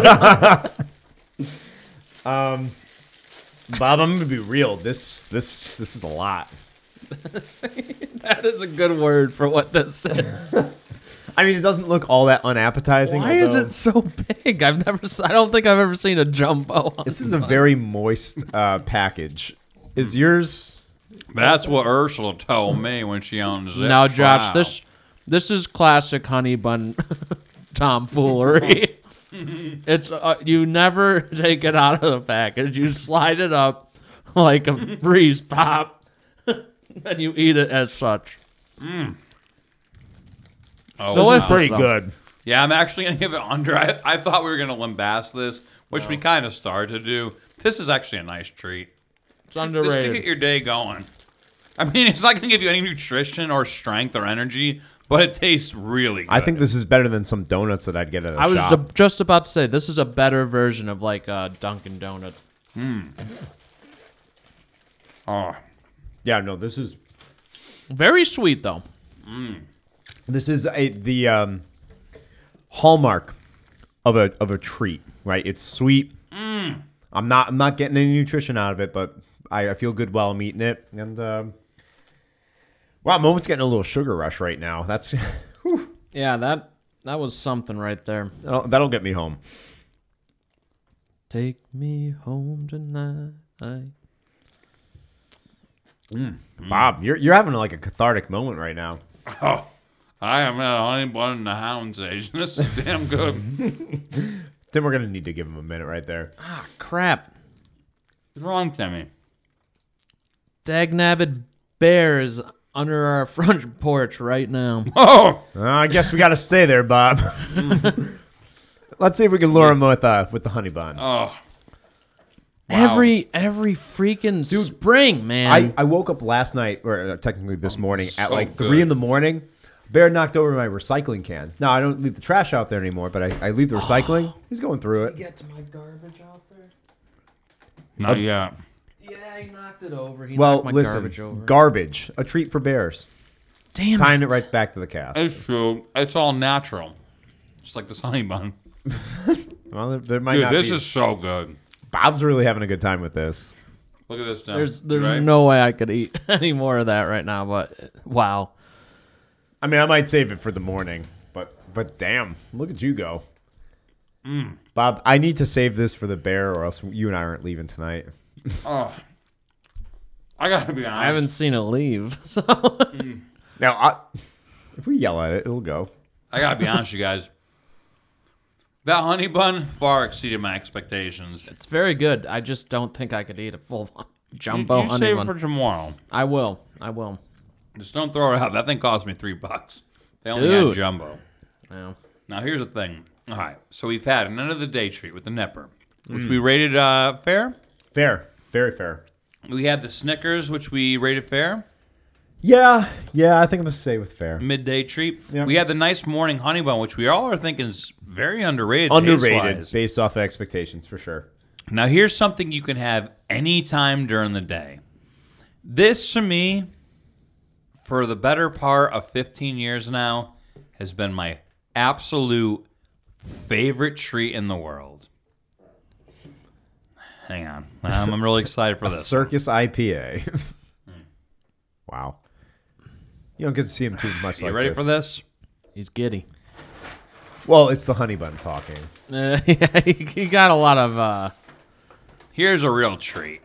Bob, I'm gonna be real. This is a lot. That is a good word for what this is. I mean, it doesn't look all that unappetizing. Why is although it so big? I don't think I've ever seen a jumbo. This is a very moist package. Is yours? That's what Ursula told me when she owns it. Now, Josh, this is classic honey bun tomfoolery. It's you never take it out of the package. You slide it up like a Reese pop, and you eat it as such. Oh, Delicious. wow. Pretty though. good. Yeah, I'm actually going to give it under. I thought we were going to lambast this, which we kind of started to do. This is actually a nice treat. It's This underrated. could get your day going. I mean, it's not going to give you any nutrition or strength or energy, but it tastes really good. I think this is better than some donuts that I'd get at a I was shop. just about to say this is a better version of like a Dunkin' Donut. Oh, Yeah, no, this is Very sweet though. the hallmark of a treat, right? It's sweet. I'm not getting any nutrition out of it, but I feel good while I'm eating it. And wow, I'm almost getting a little sugar rush right now. That's Yeah, that was something right there. that'll get me home. Take me home tonight. Bob, you're having like a cathartic moment right now. oh, I am at a honey bun in the hound stage. This is damn good. Then we're gonna need to give him a minute right there. Crap. What's wrong, Timmy? Dagnabbit bear is under our front porch right now. Oh, I guess we got to stay there, Bob. Let's see if we can lure him with the honey bun. oh. Every freaking spring, man. I woke up last night, or technically this morning, at so like 3 good. in the morning. Bear knocked over my recycling can. Now, I don't leave the trash out there anymore, but I leave the recycling. He's going through it. gets my garbage out there. Not yet. Yeah, he knocked it over. He Well, knocked my listen, garbage over. garbage, a treat for bears. Damn Tying it right back to the cast. It's true. It's all natural. Just like this honey bun. Well, there might Dude, not this be. is so good. Bob's really having a good time with this. Look at this. Down. There's right? no way I could eat any more of that right now, but wow. I mean, I might save it for the morning, but damn, look at you go. Bob, I need to save this for the bear, or else you and I aren't leaving tonight. Oh. I gotta be honest. I haven't seen it leave. So. Now, if we yell at it, it'll go. I gotta be honest, you guys. That honey bun far exceeded my expectations. It's very good. I just don't think I could eat a full jumbo you honey save it bun. for tomorrow. I will. Just don't throw it out. That thing cost me $3. They only Dude. had jumbo. Yeah. Now here's the thing. All right, so we've had an end of the day treat with the Nipper, which we rated fair. Fair. Very fair. We had the Snickers, which we rated fair. Yeah, I think I'm going to stay with fair. Midday treat. Yep. We had the nice morning honey bun, which we all are thinking is very underrated. Underrated, taste-wise. based off of expectations, for sure. Now here's something you can have anytime during the day. This, to me, for the better part of 15 years now, has been my absolute favorite treat in the world. Hang on. I'm really excited for this. Circus IPA. Wow. You don't get to see him too much You like ready this. for this? He's giddy. Well, it's the honey bun talking. Yeah, he got a lot of. Here's a real treat.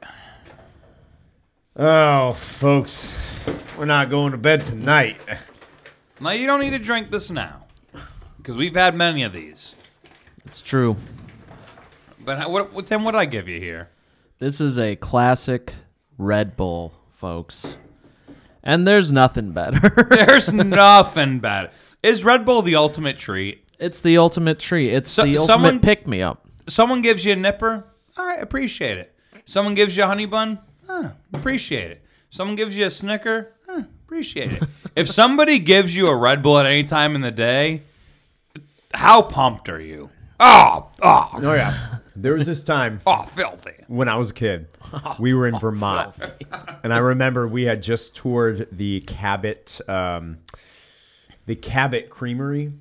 Oh, folks, we're not going to bed tonight. Now, you don't need to drink this now, because we've had many of these. It's true. But what Tim, what did I give you here? This is a classic Red Bull, folks. And there's nothing better. There's nothing better. Is Red Bull the ultimate treat? It's the ultimate treat. It's the someone- ultimate pick-me-up. Someone gives you a nipper, all right, appreciate it. Someone gives you a honey bun, appreciate it. Someone gives you a Snicker, appreciate it. If somebody gives you a Red Bull at any time in the day, how pumped are you? Oh, yeah. There was this time filthy. when I was a kid. We were in Vermont, and I remember we had just toured the Cabot Creamery.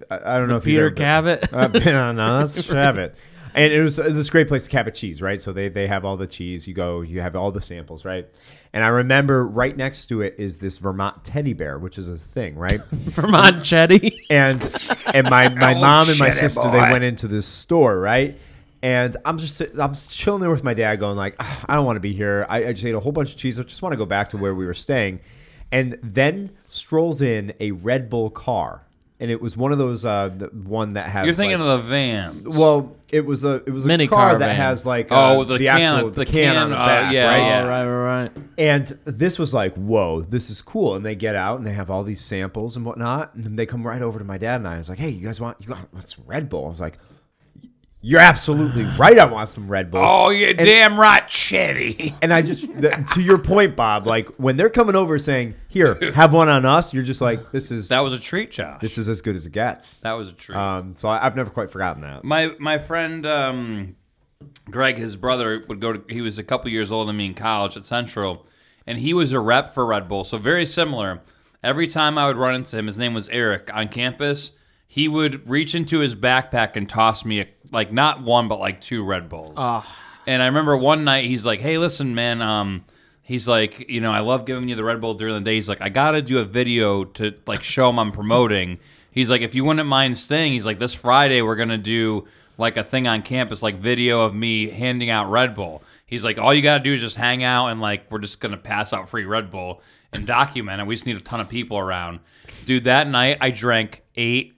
I don't know if Peter you've ever Cabot. no, that's Cabot. And it was this great place, Cabot Cheese, right? So they have all the cheese. You have all the samples, right? And I remember right next to it is this Vermont teddy bear, which is a thing, right? Vermont Chetty. And my mom and my shitty sister, boy. they went into this store, right? And I'm chilling there with my dad, going like, I don't want to be here. I just ate a whole bunch of cheese. I just want to go back to where we were staying. And then strolls in a Red Bull car, and it was one of those the one that has. You're thinking like, of the vans. well, it was a Mini car car that van. has like the actual can on the back, yeah, right? yeah. Right. And this was like, whoa, this is cool. And they get out and they have all these samples and whatnot. And then they come right over to my dad and I was like, hey, you want some Red Bull? I was like, you're absolutely right. I want some Red Bull. Oh, you're damn right, Chetty. And I just, to your point, Bob, like when they're coming over saying, here, have one on us, you're just like, That was a treat, Josh. this is as good as it gets. That was a treat. So I've never quite forgotten that. My friend Greg, his brother, he was a couple years older than me in college at Central, and he was a rep for Red Bull. So very similar. Every time I would run into him, his name was Eric, on campus, he would reach into his backpack and toss me not one, but like 2 Red Bulls. And I remember one night he's like, hey, listen, man, he's like, I love giving you the Red Bull during the day. He's like, I got to do a video to like show him I'm promoting. He's like, if you wouldn't mind staying, he's like, this Friday we're going to do like a thing on campus, like video of me handing out Red Bull. He's like, all you got to do is just hang out and like we're just going to pass out free Red Bull and document it. We just need a ton of people around. Dude, that night I drank 8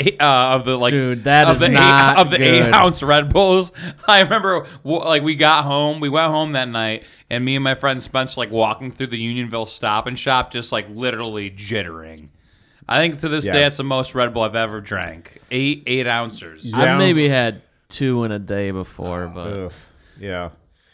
of the like Dude, that of is the not 8 of the good. 8-ounce Red Bulls. I remember like we went home that night, and me and my friend Spencer like walking through the Unionville Stop and Shop, just like literally jittering. I think to this day it's the most Red Bull I've ever drank. 8 ounces. Yeah. I've maybe had 2 in a day before, but Ugh, yeah.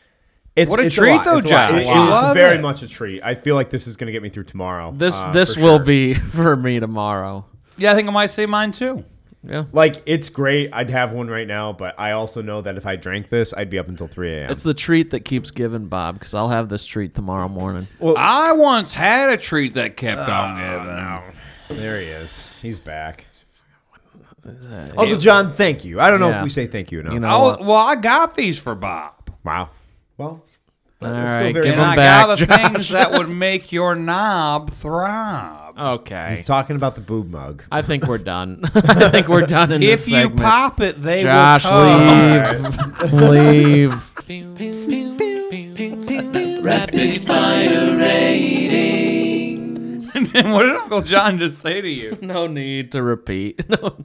What a it's treat, lot. though, It's a lot. Josh. It's You love very it. much a treat. I feel like this is going to get me through tomorrow. this for will sure. be for me tomorrow. Yeah, I think I might say mine too. Yeah. Like, it's great. I'd have one right now, but I also know that if I drank this, I'd be up until 3 a.m. It's the treat that keeps giving, Bob, because I'll have this treat tomorrow morning. I once had a treat that kept on giving. There he is. He's back. Uncle John, thank you. I don't know if Yeah. we say thank you enough. You know Oh, what? well, I got these for Bob. Wow. Well, All that's still right, very give And them I back, got the Josh. things that would make your knob throb. Okay. He's talking about the boob mug. I think we're done. I think we're done in this If you segment. pop it, they Josh, will come. leave. Rapid fire ratings. What did Uncle John just say to you? No need to repeat. No.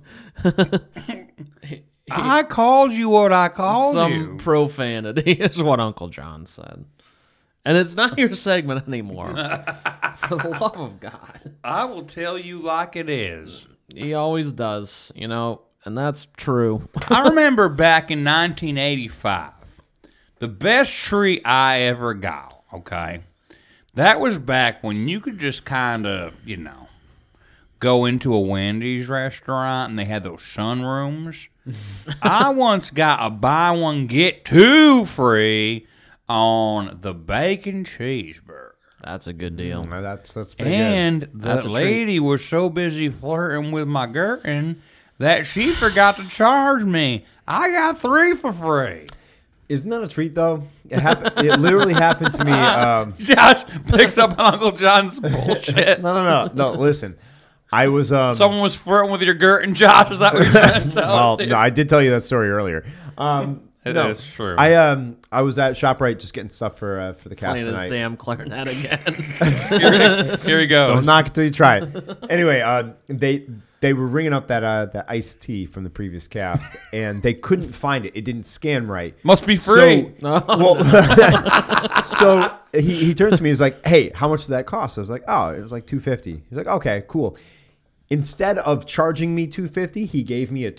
I called you what I called Some you. profanity is what Uncle John said. And it's not your segment anymore. For the love of God. I will tell you like it is. He always does, and that's true. I remember back in 1985, the best treat I ever got, okay? That was back when you could just kind of, go into a Wendy's restaurant and they had those sunrooms. I once got a buy one, get 2 free on the bacon cheeseburger. That's a good deal. That's pretty And That's the a lady was so busy flirting with my Gherkin that she forgot to charge me. I got 3 for free. good. Isn't that a treat, though? It happened. It literally happened to me. Josh picks up on Uncle John's bullshit. No. Listen, I was. Someone was flirting with your Gherkin, Josh. Is that what you're trying to tell Well, us here? no, I did tell you that story earlier. It is true. I was at ShopRite just getting stuff for the cast Playing his tonight. damn clarinet again. Here he goes. Don't knock it till you try it. Anyway, they were ringing up that iced tea from the previous cast, and they couldn't find it. It didn't scan right. Must be free. So he turns to me. He's like, "Hey, how much did that cost?" I was like, "Oh, it was like $2.50." He's like, "Okay, cool." Instead of charging me $2.50, he gave me a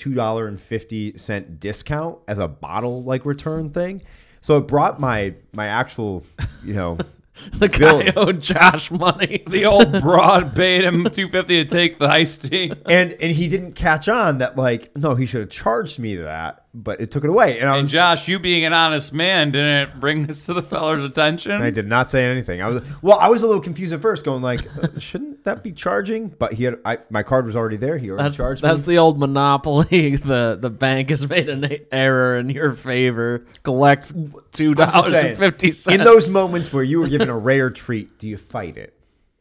$2.50 discount as a bottle return thing. So it brought my actual, The guy owed Josh money. The old broad paid him $2.50 to take the iced tea. and he didn't catch on that no, he should have charged me that, but it took it away. And Josh, you being an honest man, didn't bring this to the feller's attention? I did not say anything. I was a little confused at first, going shouldn't that be charging? But my card was already there. He already charged me. That's the old monopoly. The bank has made an error in your favor. Collect $2.50. In those moments where you were given a rare treat, do you fight it?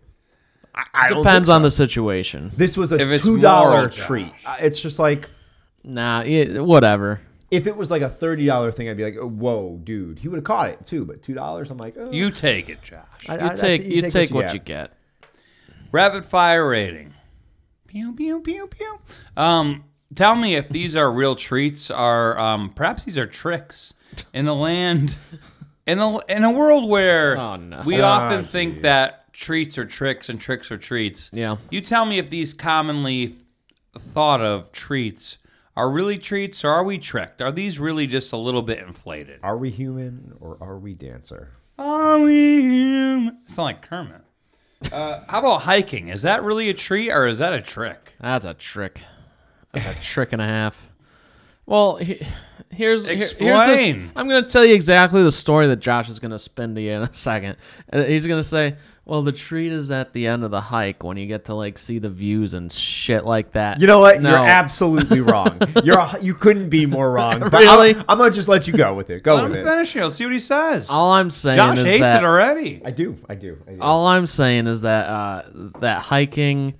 I don't Depends think so. on the situation. This was a If it's $2 moral, treat. It's just like, Nah, whatever. if it was like a $30 thing, I'd be like, oh, whoa, dude. He would have caught it too, but $2, I'm like, oh. You take it, Josh. You take what you get. Rapid fire rating. Pew, pew, pew, pew. Tell me if these are real treats or perhaps these are tricks in the land, in a world where we often think that treats are tricks and tricks are treats. Yeah. You tell me if these commonly thought of treats are really treats or are we tricked? Are these really just a little bit inflated? Are we human or are we dancer? Are we human? It's not like Kermit. How about hiking? Is that really a treat or is that a trick? That's a trick. That's a trick and a half. Well, here's this. Explain. I'm going to tell you exactly the story that Josh is going to spin to you in a second. And he's going to say, well, the treat is at the end of the hike when you get to see the views and shit like that. You know what? No. You're absolutely wrong. You couldn't be more wrong. But Really? I'm going to just let you go with it. Let him finish it. Let's see what he says. All I'm saying Josh is hates that it already. I do. all I'm saying is that that hiking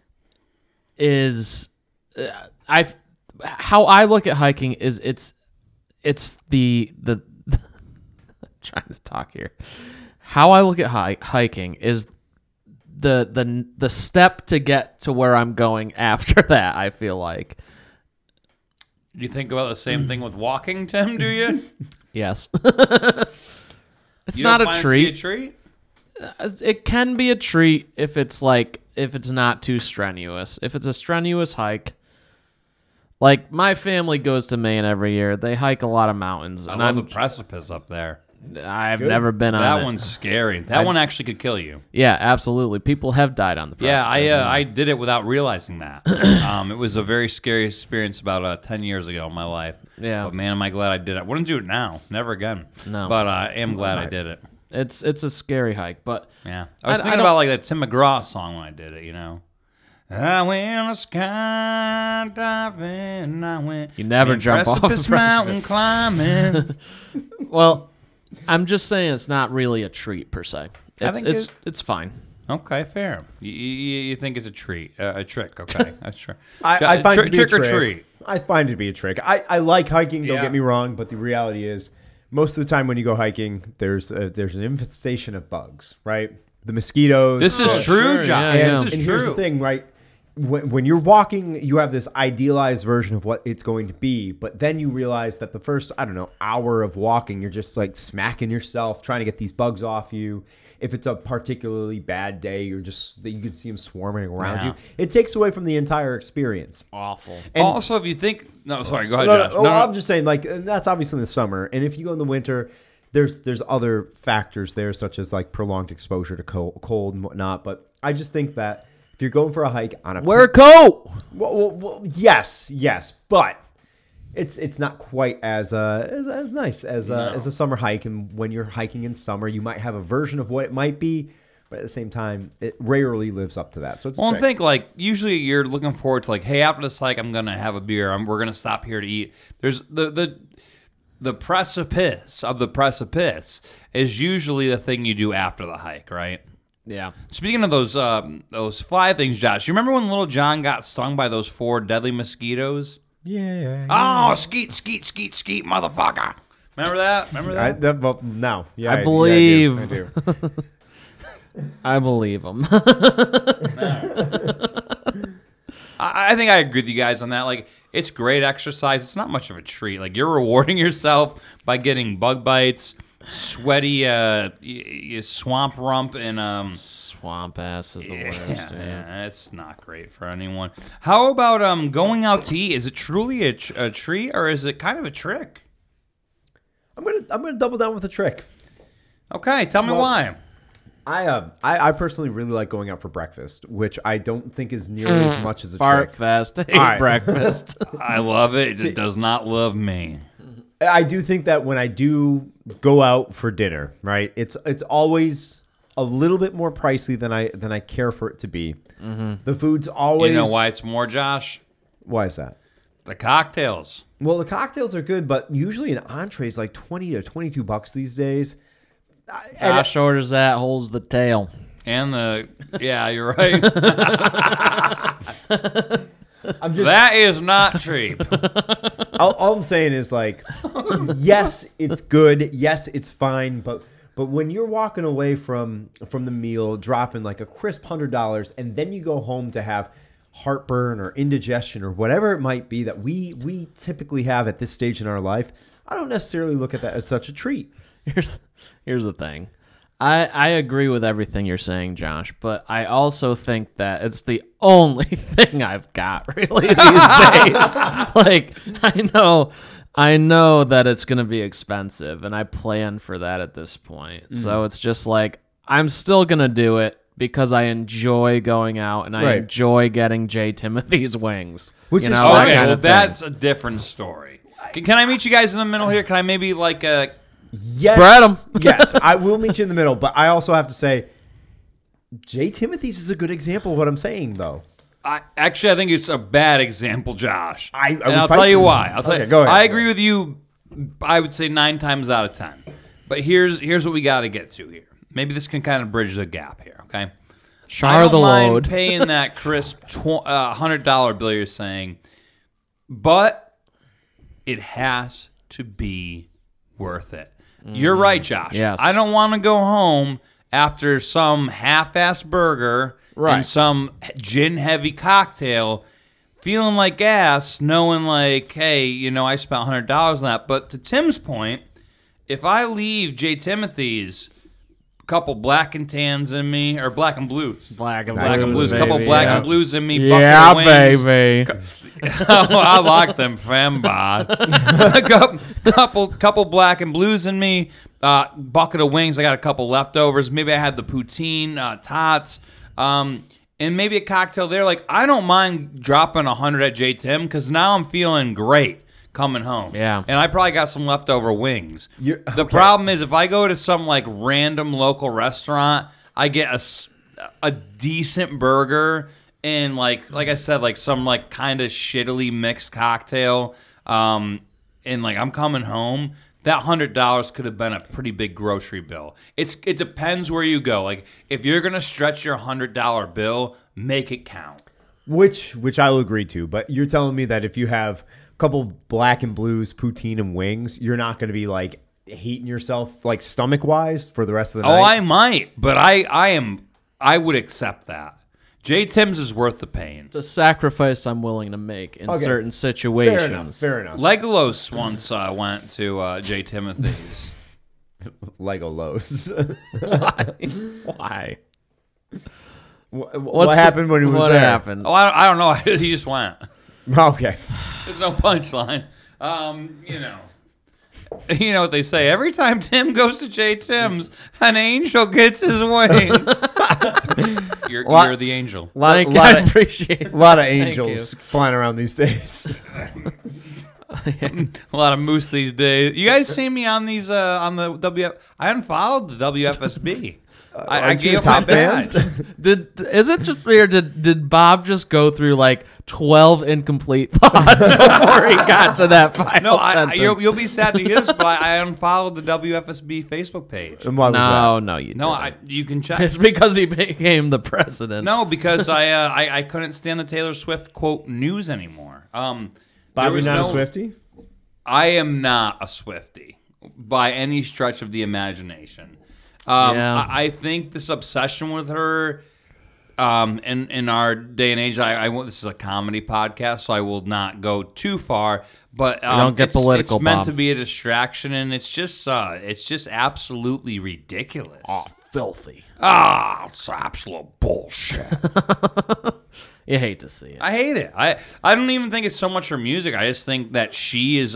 is how I look at hiking is it's the trying to talk here. How I look at hiking is the step to get to where I'm going after that. I feel like. You think about the same thing with walking, Tim? Do you? Yes. It's You not don't a find treat. It to be a treat. It can be a treat if it's not too strenuous. If it's a strenuous hike, like my family goes to Maine every year. They hike a lot of mountains, I and love the precipice up there. I've never been on That it. one's scary. That one actually could kill you. Yeah, absolutely. People have died on the precipice. Yeah, I did it without realizing that. It was a very scary experience about 10 years ago in my life. Yeah. But man, am I glad I did it. Wouldn't do it now. Never again. No. But I am glad I did it. It's a scary hike, but Yeah. I was I thinking don't- about that Tim McGraw song when I did it, I went skydiving, I went You never jump off a precipice mountain precipice. climbing. well, I'm just saying it's not really a treat per se. think It's fine. Okay, fair. You think it's a treat, a trick? Okay, that's true. I find it to be trick a or trick. treat. I find it to be a trick. I like hiking. Don't Yeah. get me wrong, but the reality is, most of the time when you go hiking, there's an infestation of bugs, right? The mosquitoes. This is true, sure, John. yeah, This is and true. here's the thing, right? When you're walking, you have this idealized version of what it's going to be, but then you realize that the first, hour of walking, you're just smacking yourself, trying to get these bugs off you. If it's a particularly bad day, you can see them swarming around you. It takes away from the entire experience. Awful. And- Also, if you think, no, sorry, go ahead, No, Josh. no, No, I'm just saying, that's obviously in the summer, and if you go in the winter, there's other factors there, such as prolonged exposure to cold and whatnot. But I just think that if you're going for a hike on a Wear a coat. well, yes, but it's not quite as nice as a summer hike. And when you're hiking in summer, you might have a version of what it might be, but at the same time, it rarely lives up to that. So it's a Well, I trick. think usually you're looking forward to hey, after this hike, I'm gonna have a beer. We're gonna stop here to eat. There's the precipice of the precipice is usually the thing you do after the hike, right? Yeah. Speaking of those fly things, Josh, you remember when little John got stung by those 4 deadly mosquitoes? Yeah. Oh, skeet, skeet, skeet, skeet, motherfucker. Remember that? No. Yeah, I believe. I do. I believe him. I think I agree with you guys on that. Like, it's great exercise. It's not much of a treat. Like, you're rewarding yourself by getting bug bites, sweaty swamp rump, and Swamp ass is the worst. yeah, it's not great for anyone. How about going out to eat? Is it truly a treat, or is it kind of a trick? I'm gonna double down with a trick. Okay, tell me why. I personally really like going out for breakfast, which I don't think is nearly as much as a Fart trick. fest. Hate right. breakfast. I love it. It does not love me. I do think that when I do go out for dinner, right, it's always a little bit more pricey than I care for it to be. Mm-hmm. The food's always. You know why it's more, Josh? Why is that? The cocktails. Well, the cocktails are good, but usually an entree is like $20 to $22 these days. Josh orders that, holds the tail. And yeah, you're right. I'm just, That is not cheap. all I'm saying is, like, yes, it's good. Yes, it's fine. But when you're walking away from the meal, dropping like a crisp $100, and then you go home to have heartburn or indigestion or whatever it might be that we typically have at this stage in our life, I don't necessarily look at that as such a treat. Here's the thing. I agree with everything you're saying, Josh, but I also think that it's the only thing I've got really these days. Like, I know that it's going to be expensive, and I plan for that at this point. So it's just like, I'm still going to do it because I enjoy going out and I enjoy getting J. Timothy's wings. Which is Okay, well, that's a different story. Can I meet you guys in the middle here? Can I maybe like Yes, spread 'em. Yes, I will meet you in the middle, but I also have to say, J. Timothy's is a good example of what I'm saying, though. I think it's a bad example, Josh. And I'll tell you why. I'll tell you. Go ahead. I agree with you. I would say 9 times out of 10. But here's what we got to get to here. Maybe this can kind of bridge the gap here. Okay. Char the I don't mind load. paying that crisp $100 bill you're saying, but it has to be worth it. You're right, Josh. Yes. I don't want to go home after some half-ass burger and some gin-heavy cocktail feeling like ass, knowing like, hey, I spent $100 on that. But to Tim's point, if I leave J. Timothy's couple black and tans in me, or black and blues. Black and Blues. baby, Couple black yeah. and blues in me. Yeah, bucket of wings. baby. I like them fembots. couple black and blues in me. Bucket of wings. I got a couple leftovers. Maybe I had the poutine tots. And maybe a cocktail there. Like, I don't mind dropping 100 at J. Tim because now I'm feeling great coming home. Yeah. And I probably got some leftover wings. The problem is if I go to some like random local restaurant, I get a decent burger and like I said, like some like kind of shittily mixed cocktail. And like I'm coming home. That $100 could have been a pretty big grocery bill. It depends where you go. Like if you're gonna stretch your $100 bill, make it count. Which I'll agree to. But you're telling me that if you have a couple black and blues, poutine, and wings, you're not going to be like hating yourself like stomach wise for the rest of the night? Oh, I might, but I would accept that. J. Tim's is worth the pain. It's a sacrifice I'm willing to make in certain situations. Fair enough. Legolas once went to J. Timothy's. Lego Lowe's. Why? What happened when he was there? What happened? Oh, I don't know. He just went. Okay. There's no punchline. You know what they say. Every time Tim goes to J. Tim's, an angel gets his wings. You're the angel. I appreciate it. A lot of angels flying around these days. A lot of moose these days. You guys see me on these on the WF? I unfollowed the WFSB. I gave up my badge. Is it just me or did Bob just go through like 12 incomplete thoughts before he got to that final sentence? You'll be sad to hear this, but I unfollowed the WFSB Facebook page. And why was that? No, you didn't. No, you can check. It's because he became the president. No, because I couldn't stand the Taylor Swift quote news anymore. Bobby was not a no- Swiftie? I am not a Swiftie by any stretch of the imagination. Yeah. I think this obsession with her, in our day and age, this is a comedy podcast, so I will not go too far. But don't get political, It's meant Bob. to be a distraction, and it's just absolutely ridiculous. Filthy. It's absolute bullshit. You hate to see it. I hate it. I don't even think it's so much her music. I just think that she's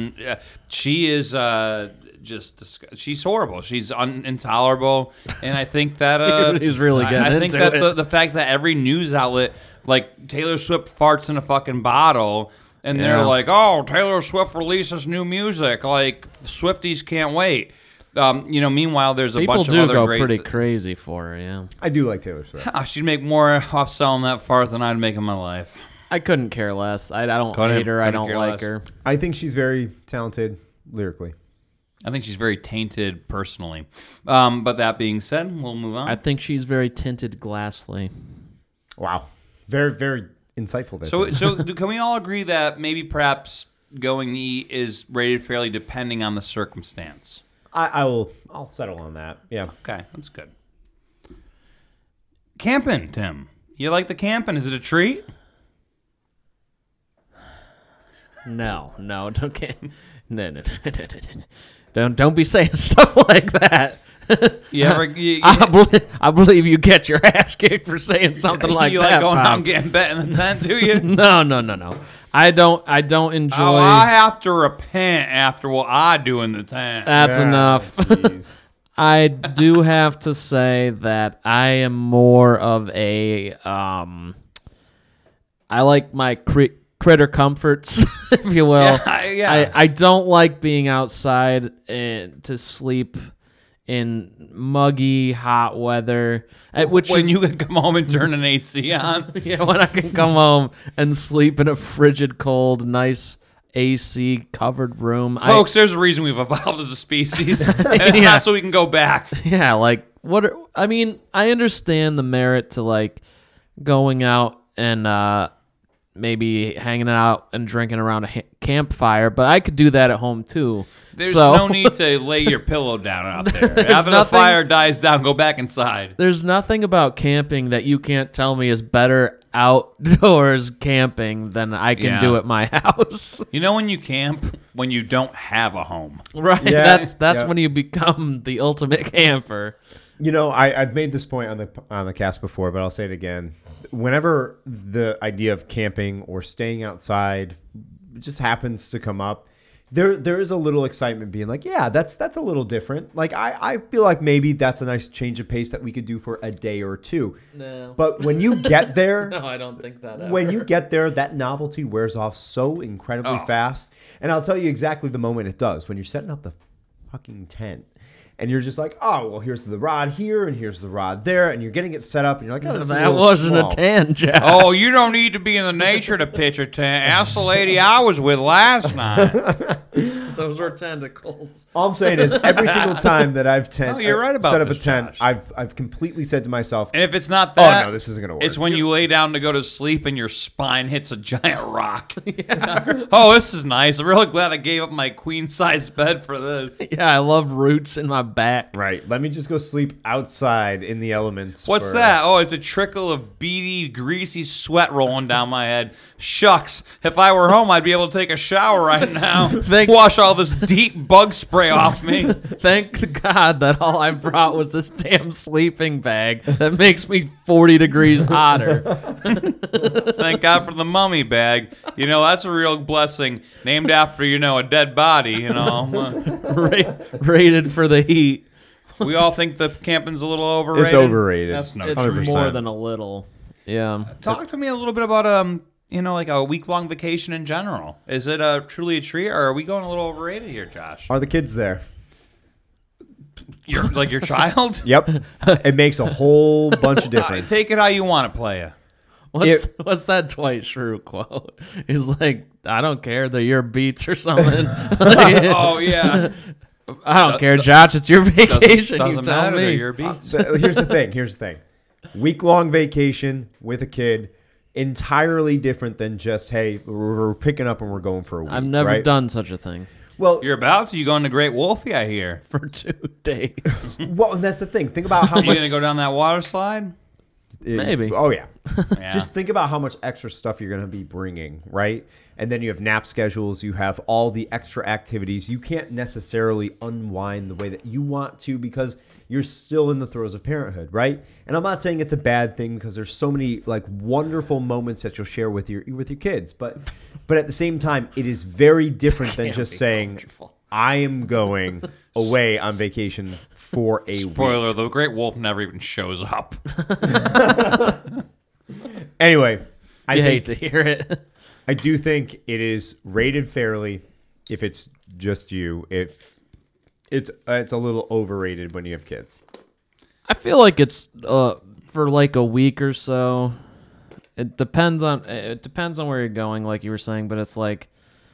horrible. She's intolerable, and I think that He's really getting I think into that it. the fact that every news outlet, like Taylor Swift farts in a fucking bottle, and Yeah. they're like, "Oh, Taylor Swift releases new music." Like Swifties can't wait. Meanwhile, there's a People bunch do of other go great. pretty crazy for her, yeah. I do like Taylor Swift. She'd make more off selling that fart than I'd make in my life. I couldn't care less. I don't Couldn't- hate her. I couldn't don't care like less. her. I think she's very talented lyrically. I think she's very tainted personally. But that being said, we'll move on. I think she's very tinted glassly. Wow. Very, very insightful there. So can we all agree that maybe perhaps going E is rated fairly depending on the circumstance? I'll settle on that. Yeah. Okay, that's good. Camping, Tim. You like the camping? Is it a treat? No, okay. No. Don't be saying stuff like that. You ever? I believe you get your ass kicked for saying something like you that. like going Bob. out and getting bet in the tent, do you? No. I don't enjoy. Oh, I have to repent after what I do in the tent. That's enough. Jeez. I do have to say that I am more of a I like my critter comforts, if you will. Yeah. I don't like being outside to sleep in muggy hot weather. Which when is, you can come home and turn an AC on. yeah, when I can come home and sleep in a frigid, cold, nice AC covered room. Folks, there's a reason we've evolved as a species. And it's Yeah. not so we can go back. Yeah, like I mean, I understand the merit to like going out and maybe hanging out and drinking around a campfire, but I could do that at home too. There's So- no need to lay your pillow down out there. There's After the nothing- fire dies down, go back inside. There's nothing about camping that you can't tell me is better outdoors camping than I can Yeah. do at my house. You know when you camp? When you don't have a home. Right. Yeah, That's yeah. when you become the ultimate camper. You know, I've made this point on the cast before, but I'll say it again. Whenever the idea of camping or staying outside just happens to come up, there is a little excitement being like, yeah, that's a little different. Like I feel like maybe that's a nice change of pace that we could do for a day or two. No. But when you get there, No, I don't think that. when you get there, that novelty wears off so incredibly fast. And I'll tell you exactly the moment it does. When you're setting up the fucking tent and you're just like, oh, well, here's the rod here and here's the rod there. And you're getting it set up and you're like, oh, this is a that little wasn't small. a tangent. Oh, you don't need to be in the nature to pitch a tent. Ask the lady I was with last night. Those were tentacles. All I'm saying is every single time that I've Oh, you're right about set up this, a tent, Josh. I've completely said to myself, And if it's not that, oh, no, this isn't going to work. it's when you lay down to go to sleep and your spine hits a giant rock. Oh, this is nice. I'm really glad I gave up my queen size bed for this. Yeah, I love roots in my back. Right. Let me just go sleep outside in the elements. What's that? Oh, it's a trickle of beady, greasy sweat rolling down my head. Shucks. If I were home, I'd be able to take a shower right now. Wash all this deep bug spray off me. Thank God that all I brought was this damn sleeping bag that makes me 40 degrees hotter. Thank God for the mummy bag. You know, that's a real blessing. Named after, a dead body, Rated for the heat. We all think the camping's a little overrated. It's overrated. That's no It's 100%. more than a little. Yeah. Talk to me a little bit about like a week-long vacation in general. Is it truly a treat, or are we going a little overrated here, Josh? Are the kids there? Your child? Yep. It makes a whole bunch of difference. Take it how you want it, playa. What's that Dwight Schrute quote? He's like, I don't care. They're your beats or something. Oh yeah. I don't care, Josh. It's your vacation. Doesn't you tell matter. me. They're your beats. Here's the thing. Week-long vacation with a kid. entirely different than just, hey, we're picking up and we're going for a week. I've never right? done such a thing Well, You're about to. You going to Great Wolfie, I hear. for 2 days. well, and that's the thing. Think about how You much. gonna go down that water slide? Maybe. Oh yeah. Yeah. Just think about how much extra stuff you're going to be bringing, right? And then you have nap schedules, you have all the extra activities. You can't necessarily unwind the way that you want to because you're still in the throes of parenthood, right? And I'm not saying it's a bad thing because there's so many like wonderful moments that you'll share with your kids, but at the same time, it is very different than just saying I am going away on vacation for a week. Spoiler: the Great Wolf never even shows up. Anyway, I You think- hate to hear it. I do think it is rated fairly if it's just you. If it's a little overrated when you have kids. I feel like it's for like a week or so. It depends on where you're going, like you were saying, but it's like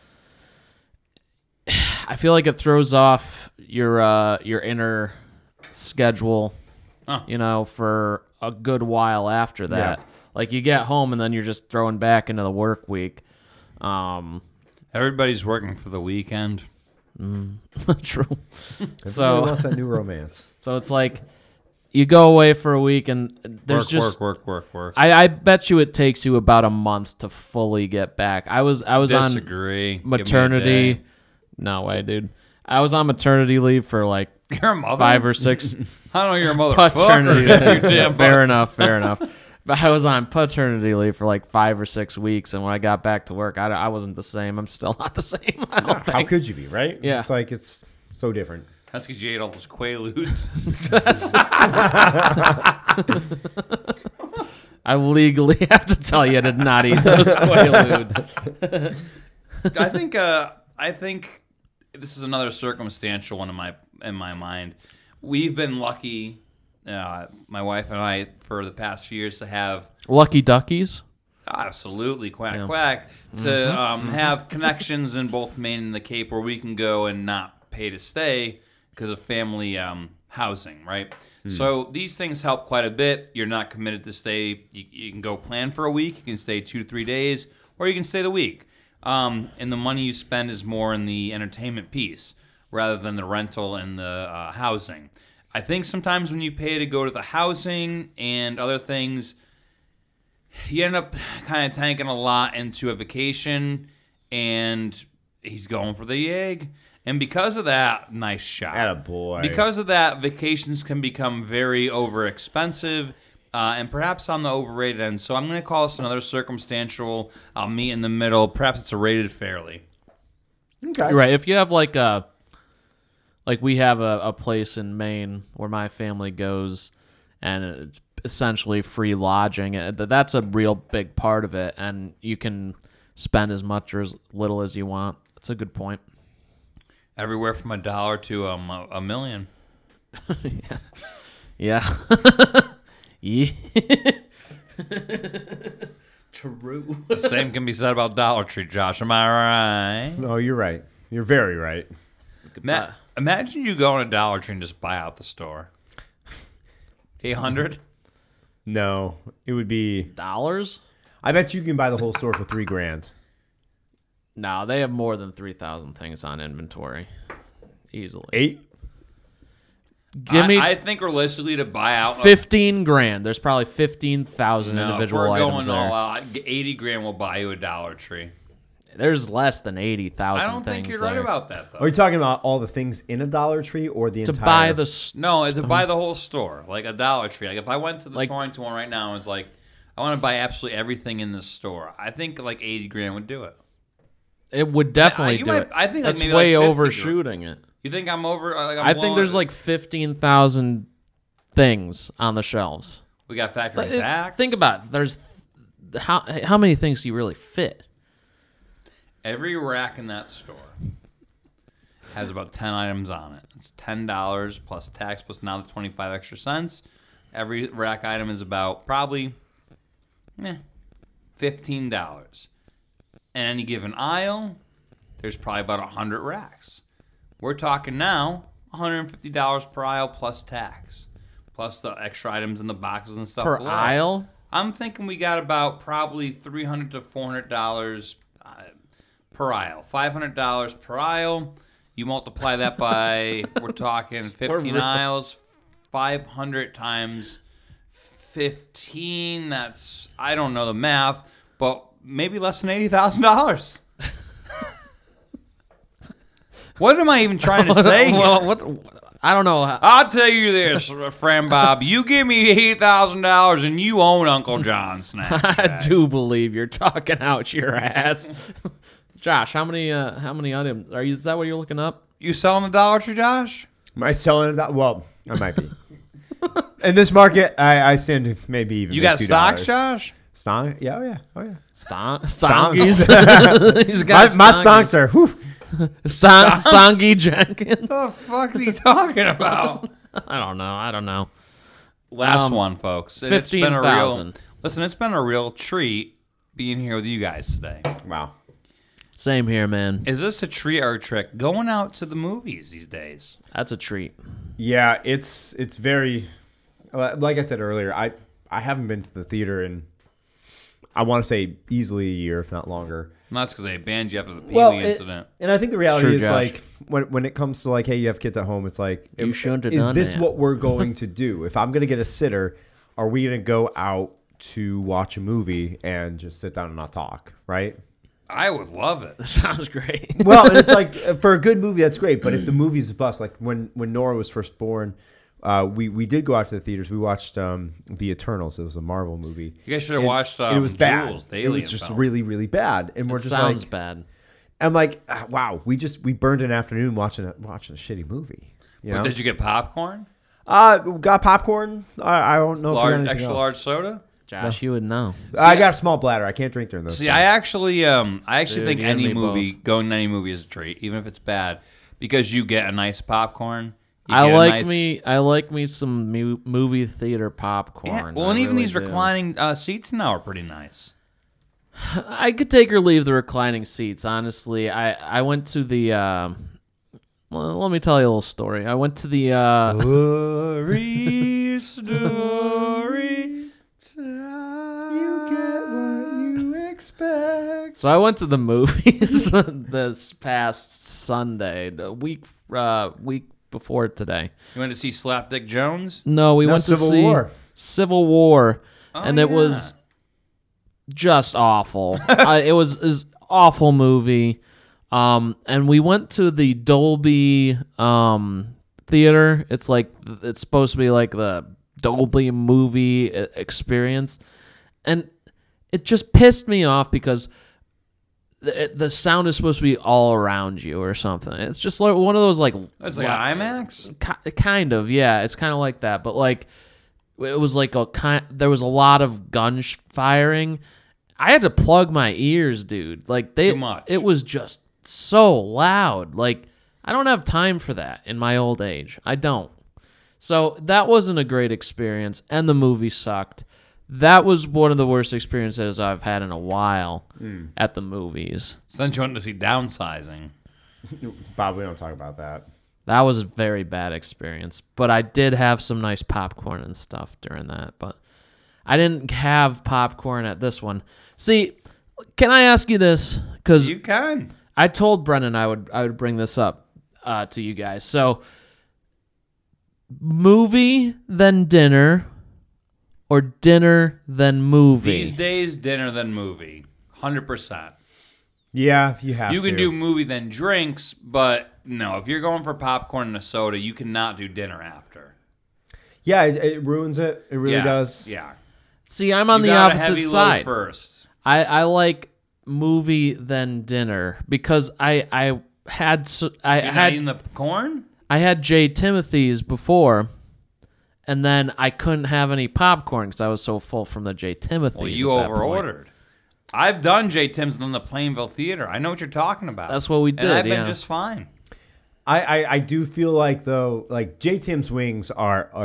I feel like it throws off your inner schedule, you know, for a good while after that. Yeah. Like you get home and then you're just throwing back into the work week. Everybody's working for the weekend. True. Everybody So wants that new romance. so it's like you go away for a week and there's Work, just work. I bet you it takes you about a month to fully get back. I was on Disagree. Give me a maternity. day. No way, dude. I was on maternity leave for like You're a mother. 5 or 6 I don't know. You're a paternity motherfucker. leave. You damn Fair enough. But I was on paternity leave for like 5 or 6 weeks, and when I got back to work, I wasn't the same. I'm still not the same. I don't How think. could you be, right? Yeah. It's like it's so different. That's because you ate all those Quaaludes. I legally have to tell you I did not eat those Quaaludes. I think this is another circumstantial one in my mind. We've been lucky, my wife and I, for the past few years to have Lucky Duckies. absolutely quack Yeah. quack to have connections in both Maine and the Cape where we can go and not pay to stay because of family housing, right? So these things help quite a bit. You're not committed to stay. You can go plan for a week. You can stay 2 to 3 days, or you can stay the week. And the money you spend is more in the entertainment piece rather than the rental and the housing. I think sometimes when you pay to go to the housing and other things, you end up kind of tanking a lot into a vacation, and he's going for the egg. And because of that, nice shot. Attaboy. Because of that, vacations can become very over-expensive and perhaps on the overrated end. So I'm going to call this another circumstantial. I'll meet in the middle. Perhaps it's a rated fairly. Okay. You're right. If you have like we have a place in Maine where my family goes, and it's essentially free lodging. That's a real big part of it, and you can spend as much or as little as you want. That's a good point. Everywhere from $1 to $1 million. Yeah. Yeah. True. The same can be said about Dollar Tree, Josh. Am I right? No, you're right. You're very right. Imagine you go in a Dollar Tree and just buy out the store. 800. No, it would be. Dollars? I bet you can buy the whole store for $3,000. No, they have more than 3,000 things on inventory. Easily. 8. Give me I think realistically to buy out 15 grand. There's probably 15,000 No, individual if we're items going there. all out, 80 grand will buy you a Dollar Tree. There's less than 80,000 I don't things think you're there. right about that, though. Are you talking about all the things in a Dollar Tree or the To entire? buy the No, to buy the whole store, like a Dollar Tree. Like if I went to the Like- Torrington one right now and was like, I want to buy absolutely everything in this store, I think like 80 grand would do it. it would definitely you do might- it. I think like that's maybe way like 50 overshooting it. You think I'm over? Like I'm I think blowing there's it? like 15,000 things on the shelves. We got factory tax. Think about it. There's how many things do you really fit? Every rack in that store has about 10 items on it. It's $10 plus tax plus now the 25 extra cents. Every rack item is about probably $15. In any given aisle, there's probably about 100 racks. We're talking now $150 per aisle plus tax, plus the extra items in the boxes and stuff. Per below. aisle? I'm thinking we got about probably $300 to $400 per aisle. $500 per aisle. You multiply that by, we're talking 15 aisles. 500 times 15. That's, I don't know the math, but maybe less than $80,000. What am I even trying to say here? Well, I don't know. I'll tell you this, Fran Bob. You give me $80,000 and you own Uncle John's Snack I Shack. do believe you're talking out your ass. Josh, how many items are you? Is that what you're looking up? You selling the Dollar Tree, Josh? Am I selling that? Well, I might be. In this market, I stand to maybe even. You make got $2. stocks, Josh? Stonk? Yeah, oh yeah. Stonkies. He's got My stonks are. Whew. Stonky Jenkins. What the fuck's he talking about? I don't know. Last one, folks. And it's been a real. 15,000. Listen, it's been a real treat being here with you guys today. Wow. Same here, man. Is this a treat or a trick? Going out to the movies these days. That's a treat. Yeah, it's very. Like I said earlier, I haven't been to the theater in, I want to say, easily a year, if not longer. And that's because they banned you after the Pee-wee incident. And I think the reality Sure, is Josh. like when it comes to like, hey, you have kids at home, it's like, You shouldn't have is done this that. what we're going to do? If I'm going to get a sitter, are we going to go out to watch a movie and just sit down and not talk, right? I would love it. Sounds great. Well, and it's like for a good movie, that's great. But if the movie's a bust, like when Nora was first born, we did go out to the theaters. We watched The Eternals. It was a Marvel movie. You guys should have watched And it was bad. Jules, the It alien was just film. really, really bad. And we're just Sounds like, bad. I'm like, wow, we burned an afternoon watching a shitty movie. You But know? did you get popcorn? Got popcorn. I don't know. if we got Large, anything extra else. large soda? Josh, you would know. I got a small bladder. I can't drink during those. See, things. I actually Dude, think you any and me movie, both. going to any movie is a treat, even if it's bad, because you get a nice popcorn. You I get a like me some movie theater popcorn. Yeah, well, and I even really these do. reclining seats now are pretty nice. I could take or leave the reclining seats. Honestly, I went to the. Well, let me tell you a little story. I went to the. Story. You get what you expect. So I went to the movies this past Sunday, the week before today. You went to see Slapdick Jones? No, we No, went to Civil see War. Civil War, and it yeah. was just awful. It was awful movie. And we went to the Dolby theater. It's supposed to be like the Dolby movie experience, and it just pissed me off because the sound is supposed to be all around you or something. It's just like one of those like That's like IMAX? kind of, yeah. It's kind of like that, but like it was like there was a lot of gun firing. I had to plug my ears, dude. Like Too much. it was just so loud. Like I don't have time for that in my old age. I don't. So that wasn't a great experience, and the movie sucked. That was one of the worst experiences I've had in a while at the movies. So then you went to see Downsizing. Bob, we don't talk about that. That was a very bad experience. But I did have some nice popcorn and stuff during that. But I didn't have popcorn at this one. See, can I ask you this? Because You can. I told Brennan I would bring this up to you guys. So, movie then dinner, or dinner then movie? These days, dinner then movie. 100%. Yeah, you have. You can to. do movie then drinks, but no, if you're going for popcorn and a soda, you cannot do dinner after. Yeah, it ruins it. It really Yeah, does. Yeah. See, I'm on You the got a opposite heavy load side. first. I like movie then dinner because I had Eating the corn? I had J. Timothy's before, and then I couldn't have any popcorn because I was so full from the J. Timothy's. Well, you at that point. overordered. I've done J. Tim's in the Plainville Theater. I know what you're talking about. That's what we did, And I've been yeah. just fine. I do feel like though, like J. Tim's wings are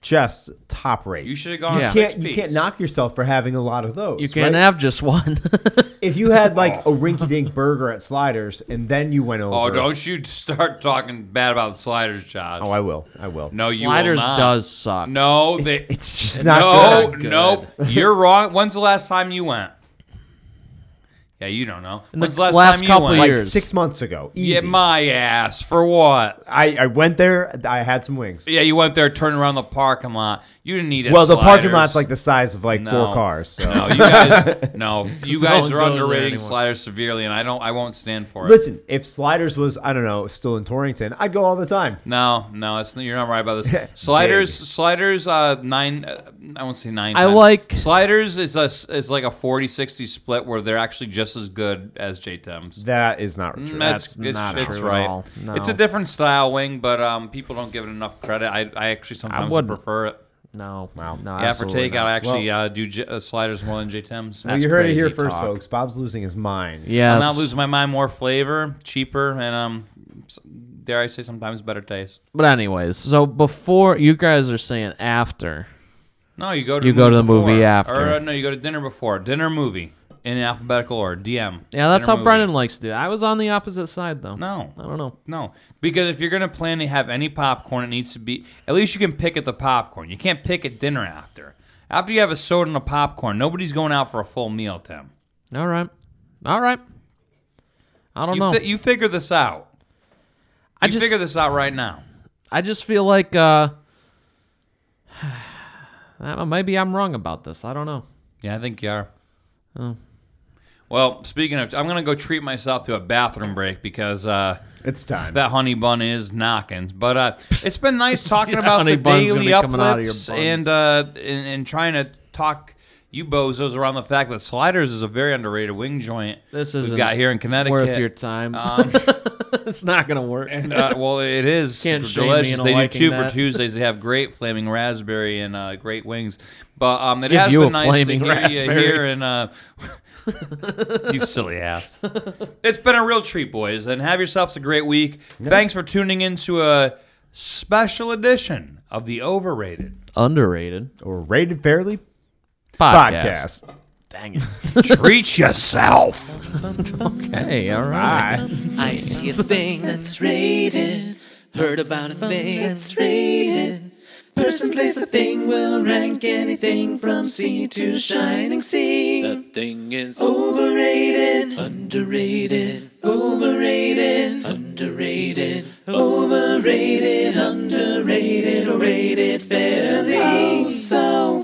just top rate. You should have gone. Yeah. on six You can't knock yourself for having a lot of those. You can't right? have just one. If you had like a rinky-dink burger at Sliders and then you went over. Oh, don't you start talking bad about the Sliders, Josh. Oh, I will. I will. No, you Sliders will not. does suck. No, they. It's just not No, good. good. nope. You're wrong. When's the last time you went? Yeah, you don't know. In When's the the last last time you couple went? Like years. 6 months ago. Yeah, Easy. my ass. For what? I went there. I had some wings. Yeah, you went there, turned around the parking lot. You didn't need it. Well, the parking lot's like the size of like 4 cars. So. No, you guys. No, you no guys one are goes there underrating anymore. Sliders severely, and I won't stand for it. Listen, if Sliders was, I don't know, still in Torrington, I'd go all the time. No, you're not right about this. Sliders, 9. I won't say 9. I 10. like- Sliders is like a 40-60 split where they're actually just as good as J-Tim's. That is not true. That's not it's true at right. all. No. It's a different style wing, but people don't give it enough credit. I actually sometimes would wouldn't. prefer it. No. Wow. No. Yeah, for absolutely takeout, not. I actually do Sliders more than J-Tim's. Well, That's you heard it here crazy first, talk. folks. Bob's losing his mind. Yes. I'm not losing my mind. More flavor, cheaper, and dare I say sometimes better taste. But anyways, so before you guys are saying after. No, you go to You the go movie to the movie before. after. Or no, you go to dinner before. Dinner movie in alphabetical order. DM. Yeah, that's Dinner how movie. Brendan likes to do it. I was on the opposite side though. No. I don't know. No, because if you're gonna plan to have any popcorn, it needs to be at least you can pick at the popcorn. You can't pick at dinner after. After you have a soda and a popcorn, nobody's going out for a full meal, Tim. All right. I don't know. You figure this out. I You just figure this out right now. I just feel like maybe I'm wrong about this. I don't know. Yeah, I think you are. Oh. Well, speaking of, I'm gonna go treat myself to a bathroom break because It's time. that honey bun is knocking. But it's been nice talking Yeah, about honey the bun's gonna daily be coming out of your uplifts buns. and trying to talk you bozos around the fact that Sliders is a very underrated wing joint. This we've isn't got here in Connecticut. worth your time. It's not gonna work. And well, it is Can't shame me delicious. into They do liking 2 that. for Tuesdays. They have great flaming raspberry and great wings. But it Give has you been a nice flaming to hear raspberry. you here and you silly ass. It's been a real treat, boys, and have yourselves a great week. Thanks for tuning in to a special edition of the Overrated. Underrated Or rated fairly podcast. podcast. Dang it. Treat yourself. Hey, all right. Bye. I see a thing that's rated. Heard about a thing that's rated. Person, place, a thing will rank anything from C to shining C. The thing is overrated, underrated, overrated, underrated, overrated, underrated, or rated fairly. Oh, so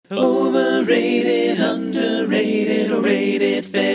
Overrated, underrated, or rated fair.